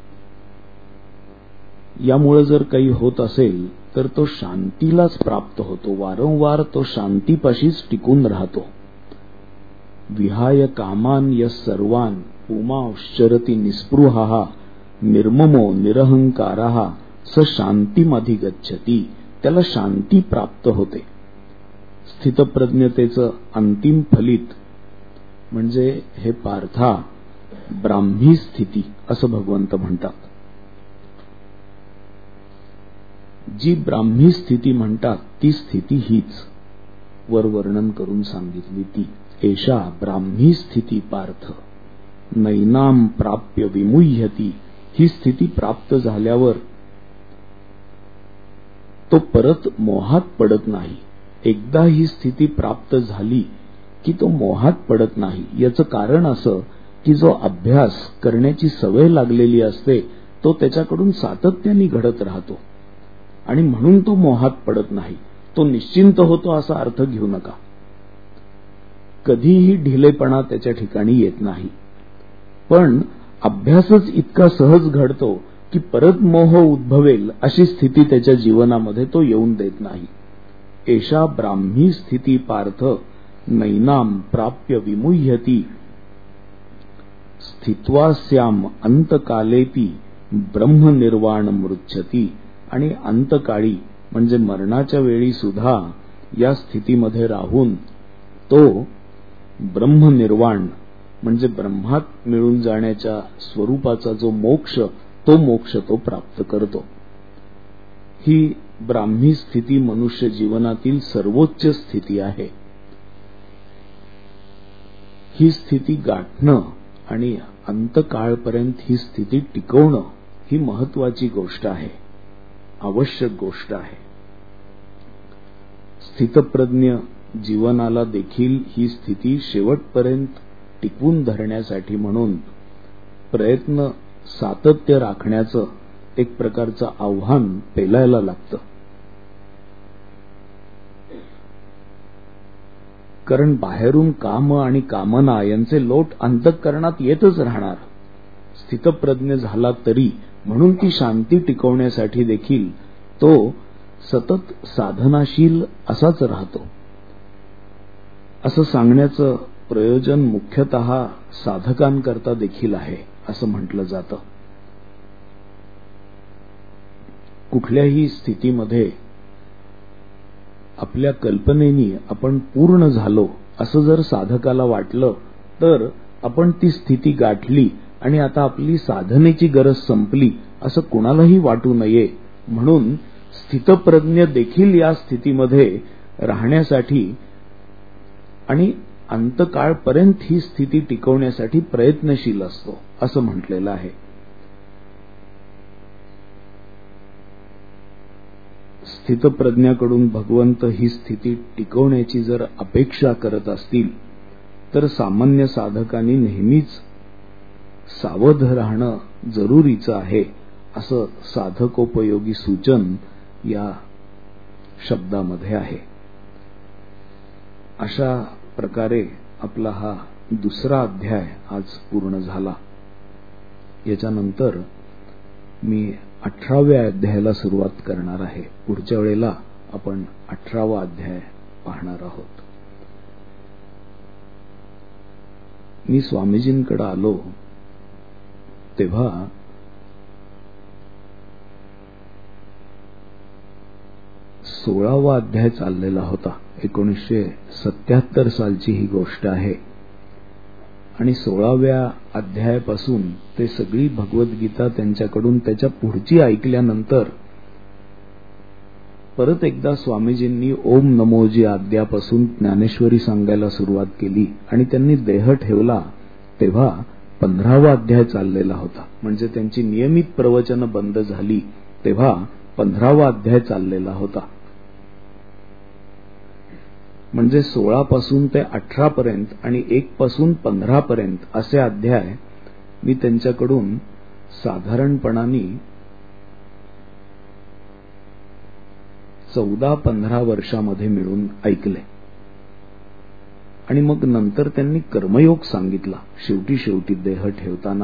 यामुळे जर काही होत असेल तर तो शांतीलाच प्राप्त होतो. वारंवार तो शांतीपाशीच टिकून राहतो. विहाय कामान यस सर्वान पुमांश्चरति निस्पृहः निर्ममो निरहंकारः स शांतीमधिगच्छति. त्याला शांती प्राप्त होते. स्थितप्रज्ञतेचं अंतिम फलित म्हणजे हे पार्था ब्राह्मी स्थिती असं भगवंत म्हणतात. जी ब्राह्मी स्थिती म्हणतात ती स्थिती हीच वर वर्णन करून सांगितली ती. एषा ब्राह्मी स्थिती पार्थ नैनाम प्राप्य विमुह्यती. ही स्थिती प्राप्त झाल्यावर तो परत मोहात पडत नाही. एकदा ही स्थिती प्राप्त झाली की तो मोहात पडत नाही. याचं कारण असं की जो अभ्यास करण्याची सवय लागलेली असते तो त्याच्याकडून सातत्याने घडत राहतो आणि म्हणून तो मोहात पडत नाही. तो निश्चिंत होतो असा अर्थ घेऊ नका. कधीही ढिलेपणा त्याच्या ठिकाणी येत नाही. पण अभ्यासच इतका सहज घडतो की परत मोह उद्भवेल अशी स्थिती त्याच्या जीवनामध्ये तो येऊन देत नाही. एषा ब्राह्मी स्थिती पार्थ नैनाम प्राप्य विमुह्यती स्थित्वास्याम अंतकालेपी ब्रह्मनिर्वाण मृच्छती. आणि अंतकाळी म्हणजे मरणाच्या वेळी सुद्धा या स्थितीमध्ये राहून तो ब्रह्मनिर्वाण म्हणजे ब्रह्मात मिळून जाण्याच्या स्वरूपाचा जो मोक्ष तो प्राप्त करतो. ही ब्राह्मी स्थिती मनुष्य जीवनातील सर्वोच्च स्थिती आहे. ही स्थिती गाठणं आणि अंतकाळपर्यंत ही स्थिती टिकवणं ही महत्वाची गोष्ट आहे, आवश्यक गोष्ट आहे. स्थितप्रज्ञ जीवनाला देखील ही स्थिती शेवटपर्यंत टिकवून धरण्यासाठी म्हणून प्रयत्न सातत्य राखण्याचं एक प्रकारचं आव्हान पेलायला लागतं. कारण बाहेरून काम आणि कामना यांचे लोट अंतःकरणात येतच राहणार. स्थितप्रज्ञ झाला तरी म्हणून ती शांती टिकवण्यासाठी देखील तो सतत साधनाशील असाच राहतो. असं सांगण्याचं प्रयोजन मुख्यतः साधकांकरता देखील आहे असं म्हटलं जातं. कुठल्याही स्थितीमध्ये आपल्या कल्पनेनी आपण पूर्ण झालो असं जर साधकाला वाटलं तर आपण ती स्थिती गाठली आणि आता आपली साधनेची गरज संपली असं कुणालाही वाटू नये म्हणून स्थितप्रज्ञ देखील या स्थितीमध्ये राहण्यासाठी आणि अंतकाळपर्यंत ही स्थिती टिकवण्यासाठी प्रयत्नशील असतो असं म्हटलेलं आहे. स्थितप्रज्ञाकडून भगवंत ही स्थिती टिकवण्याची जर अपेक्षा करत असतील तर सामान्य साधकांनी नेहमीच सावध राहणं जरुरीचं आहे असं साधकोपयोगी सूचन या शब्दामध्ये आहे. अशा प्रकारे आपला हा दुसरा अध्याय आज पूर्ण झाला. याच्यानंतर मी 18व्या अध्यायाला सुरुवात करणार आहे. पुढच्या वेळेला आपण 18वा अध्याय पाहणार आहोत. मी स्वामीजींकडे आलो तेव्हा सोळावा अध्याय चाललेला होता. 1977 सालची ही गोष्ट आहे आणि 16व्या अध्यायापासून ते सगळी भगवद्गीता त्यांच्याकडून त्याच्या पुढची ऐकल्यानंतर परत एकदा स्वामीजींनी ओम नमोजी आद्यापासून ज्ञानेश्वरी सांगायला सुरुवात केली आणि त्यांनी देह ठेवला तेव्हा 15वा अध्याय चाललेला होता. म्हणजे त्यांची नियमित प्रवचनं बंद झाली तेव्हा 15वा अध्याय चाललेला होता. म्हणजे 16 पासून ते 18 पर्यंत आणि 1 पासून 15 पर्यंत असे अध्याय मी त्यांच्याकडून साधारणपणाने 14-15 वर्षामध्ये मिळून ऐकले. आणि मग नंतर त्यांनी कर्मयोग सांगितला. शेवटी देह ठेवताना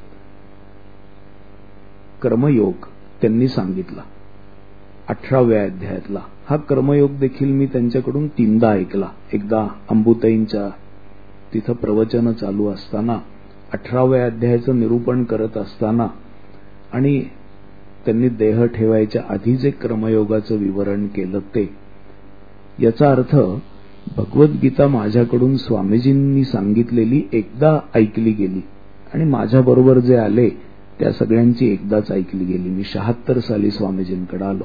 कर्मयोग त्यांनी सांगितला 18व्या अध्यायातला. हा कर्मयोग देखील मी त्यांच्याकडून 3दा ऐकला. एकदा अंबुताईंच्या तिथं प्रवचन चालू असताना 18व्या अध्यायाचं निरूपण करत असताना आणि त्यांनी देह ठेवायच्या आधी जे कर्मयोगाचं विवरण केलं ते. याचा अर्थ भगवद्गीता माझ्याकडून स्वामीजींनी सांगितलेली एकदा ऐकली गेली आणि माझ्याबरोबर जे आले त्या सगळ्यांची एकदाच ऐकली गेली. मी 76 साली स्वामीजींकडे आलो.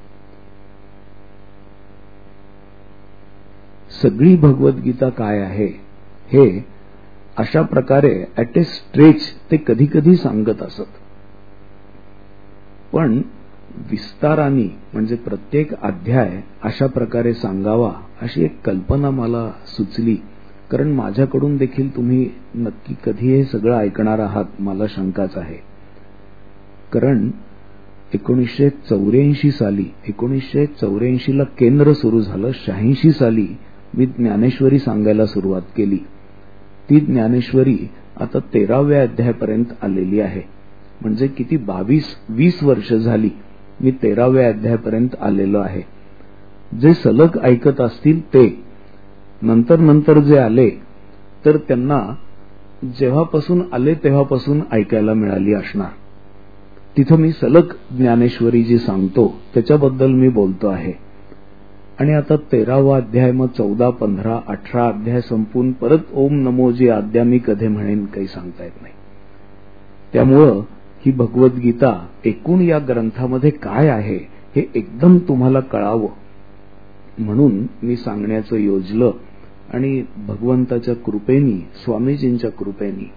सगळी भगवद्गीता काय आहे हे अशा प्रकारे ॲट ए स्ट्रेच ते कधी कधी सांगत असत. पण विस्ताराने म्हणजे प्रत्येक अध्याय अशा प्रकारे सांगावा अशी एक कल्पना मला सुचली. कारण माझ्याकडून देखील तुम्ही नक्की कधी हे सगळं ऐकणार आहात मला शंकाच आहे. कारण 1984 साली 1984ला केंद्र सुरू झालं. 86 साली मी ज्ञानेश्वरी सांगायला सुरुवात केली. ती ज्ञानेश्वरी आता 13व्या अध्यायापर्यंत आलेली आहे. म्हणजे किती 22-20 वर्ष झाली मी 13व्या अध्यायापर्यंत आलेलो आहे. जे सलग ऐकत असतील ते, नंतर जे आले तर त्यांना जेव्हापासून आले तेव्हापासून ऐकायला मिळाली असणार. तिथं मी सलग ज्ञानेश्वरी जी सांगतो त्याच्याबद्दल मी बोलतो आहे. आणि आता 13वा अध्याय, मग 14, 15, 18 अध्याय संपून परत ओम नमो जी आद्या मी कधी म्हणेन काही सांगता येत नाही. त्यामुळं ही भगवद्गीता एकूण या ग्रंथामध्ये काय आहे हे एकदम तुम्हाला कळावं म्हणून मी सांगण्याचं योजलं. आणि भगवंताच्या कृपेनी, स्वामीजींच्या कृपेनी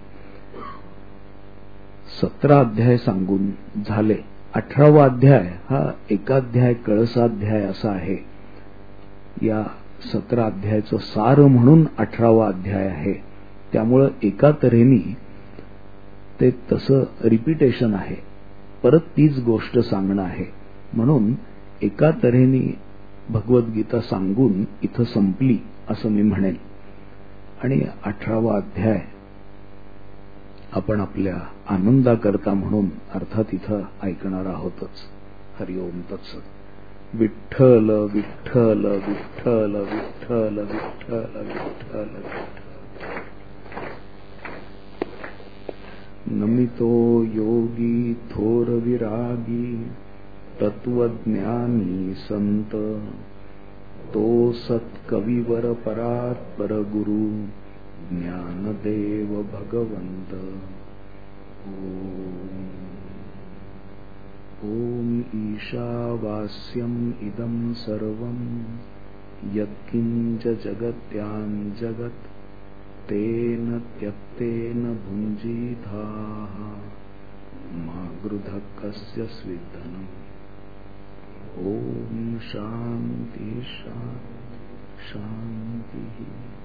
17 अध्याय सांगून झाले. 18वा अध्याय हा एकाध्याय कळसाध्याय असा आहे. या 17 अध्यायाचं सार म्हणून 18वा अध्याय आहे. त्यामुळं एका तऱ्हेनी ते तसं रिपिटेशन आहे, परत तीच गोष्ट सांगणं आहे. म्हणून एका तऱ्हेनी भगवद्गीता सांगून इथं संपली असं मी म्हणेन. आणि 18वा अध्याय आपण आपल्या आनंदाकरता म्हणून अर्थात इथं ऐकणार आहोतच. हरिओम तत्सत. विठ्ठल विठ्ठल विठ्ठल विठ्ठल विठ्ठल विठ्ठल. नमितो योगी थोर विरागी तत्वज्ञानी संत, तो सत्कविवर परात्पर गुरु ज्ञानदेव भगवंत. ओम ईशावास्यम इदं सर्वं यत्किंच जगत्यां जगत् तेन त्यक्तेन भुञ्जीथाः मा गृधः कस्य स्विद्धनम्. ओम शांति शांति शांति.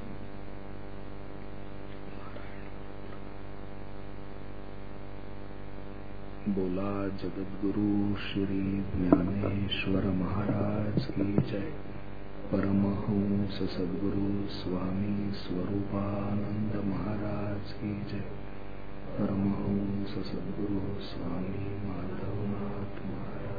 बोला जगद्गुरु श्री ज्ञानेश्वर महाराज की जय. परमहंस सद्गुरु स्वामी स्वरूपानंद महाराज की जय. परमहंस सद्गुरु स्वामी माधवनाथ महाराज.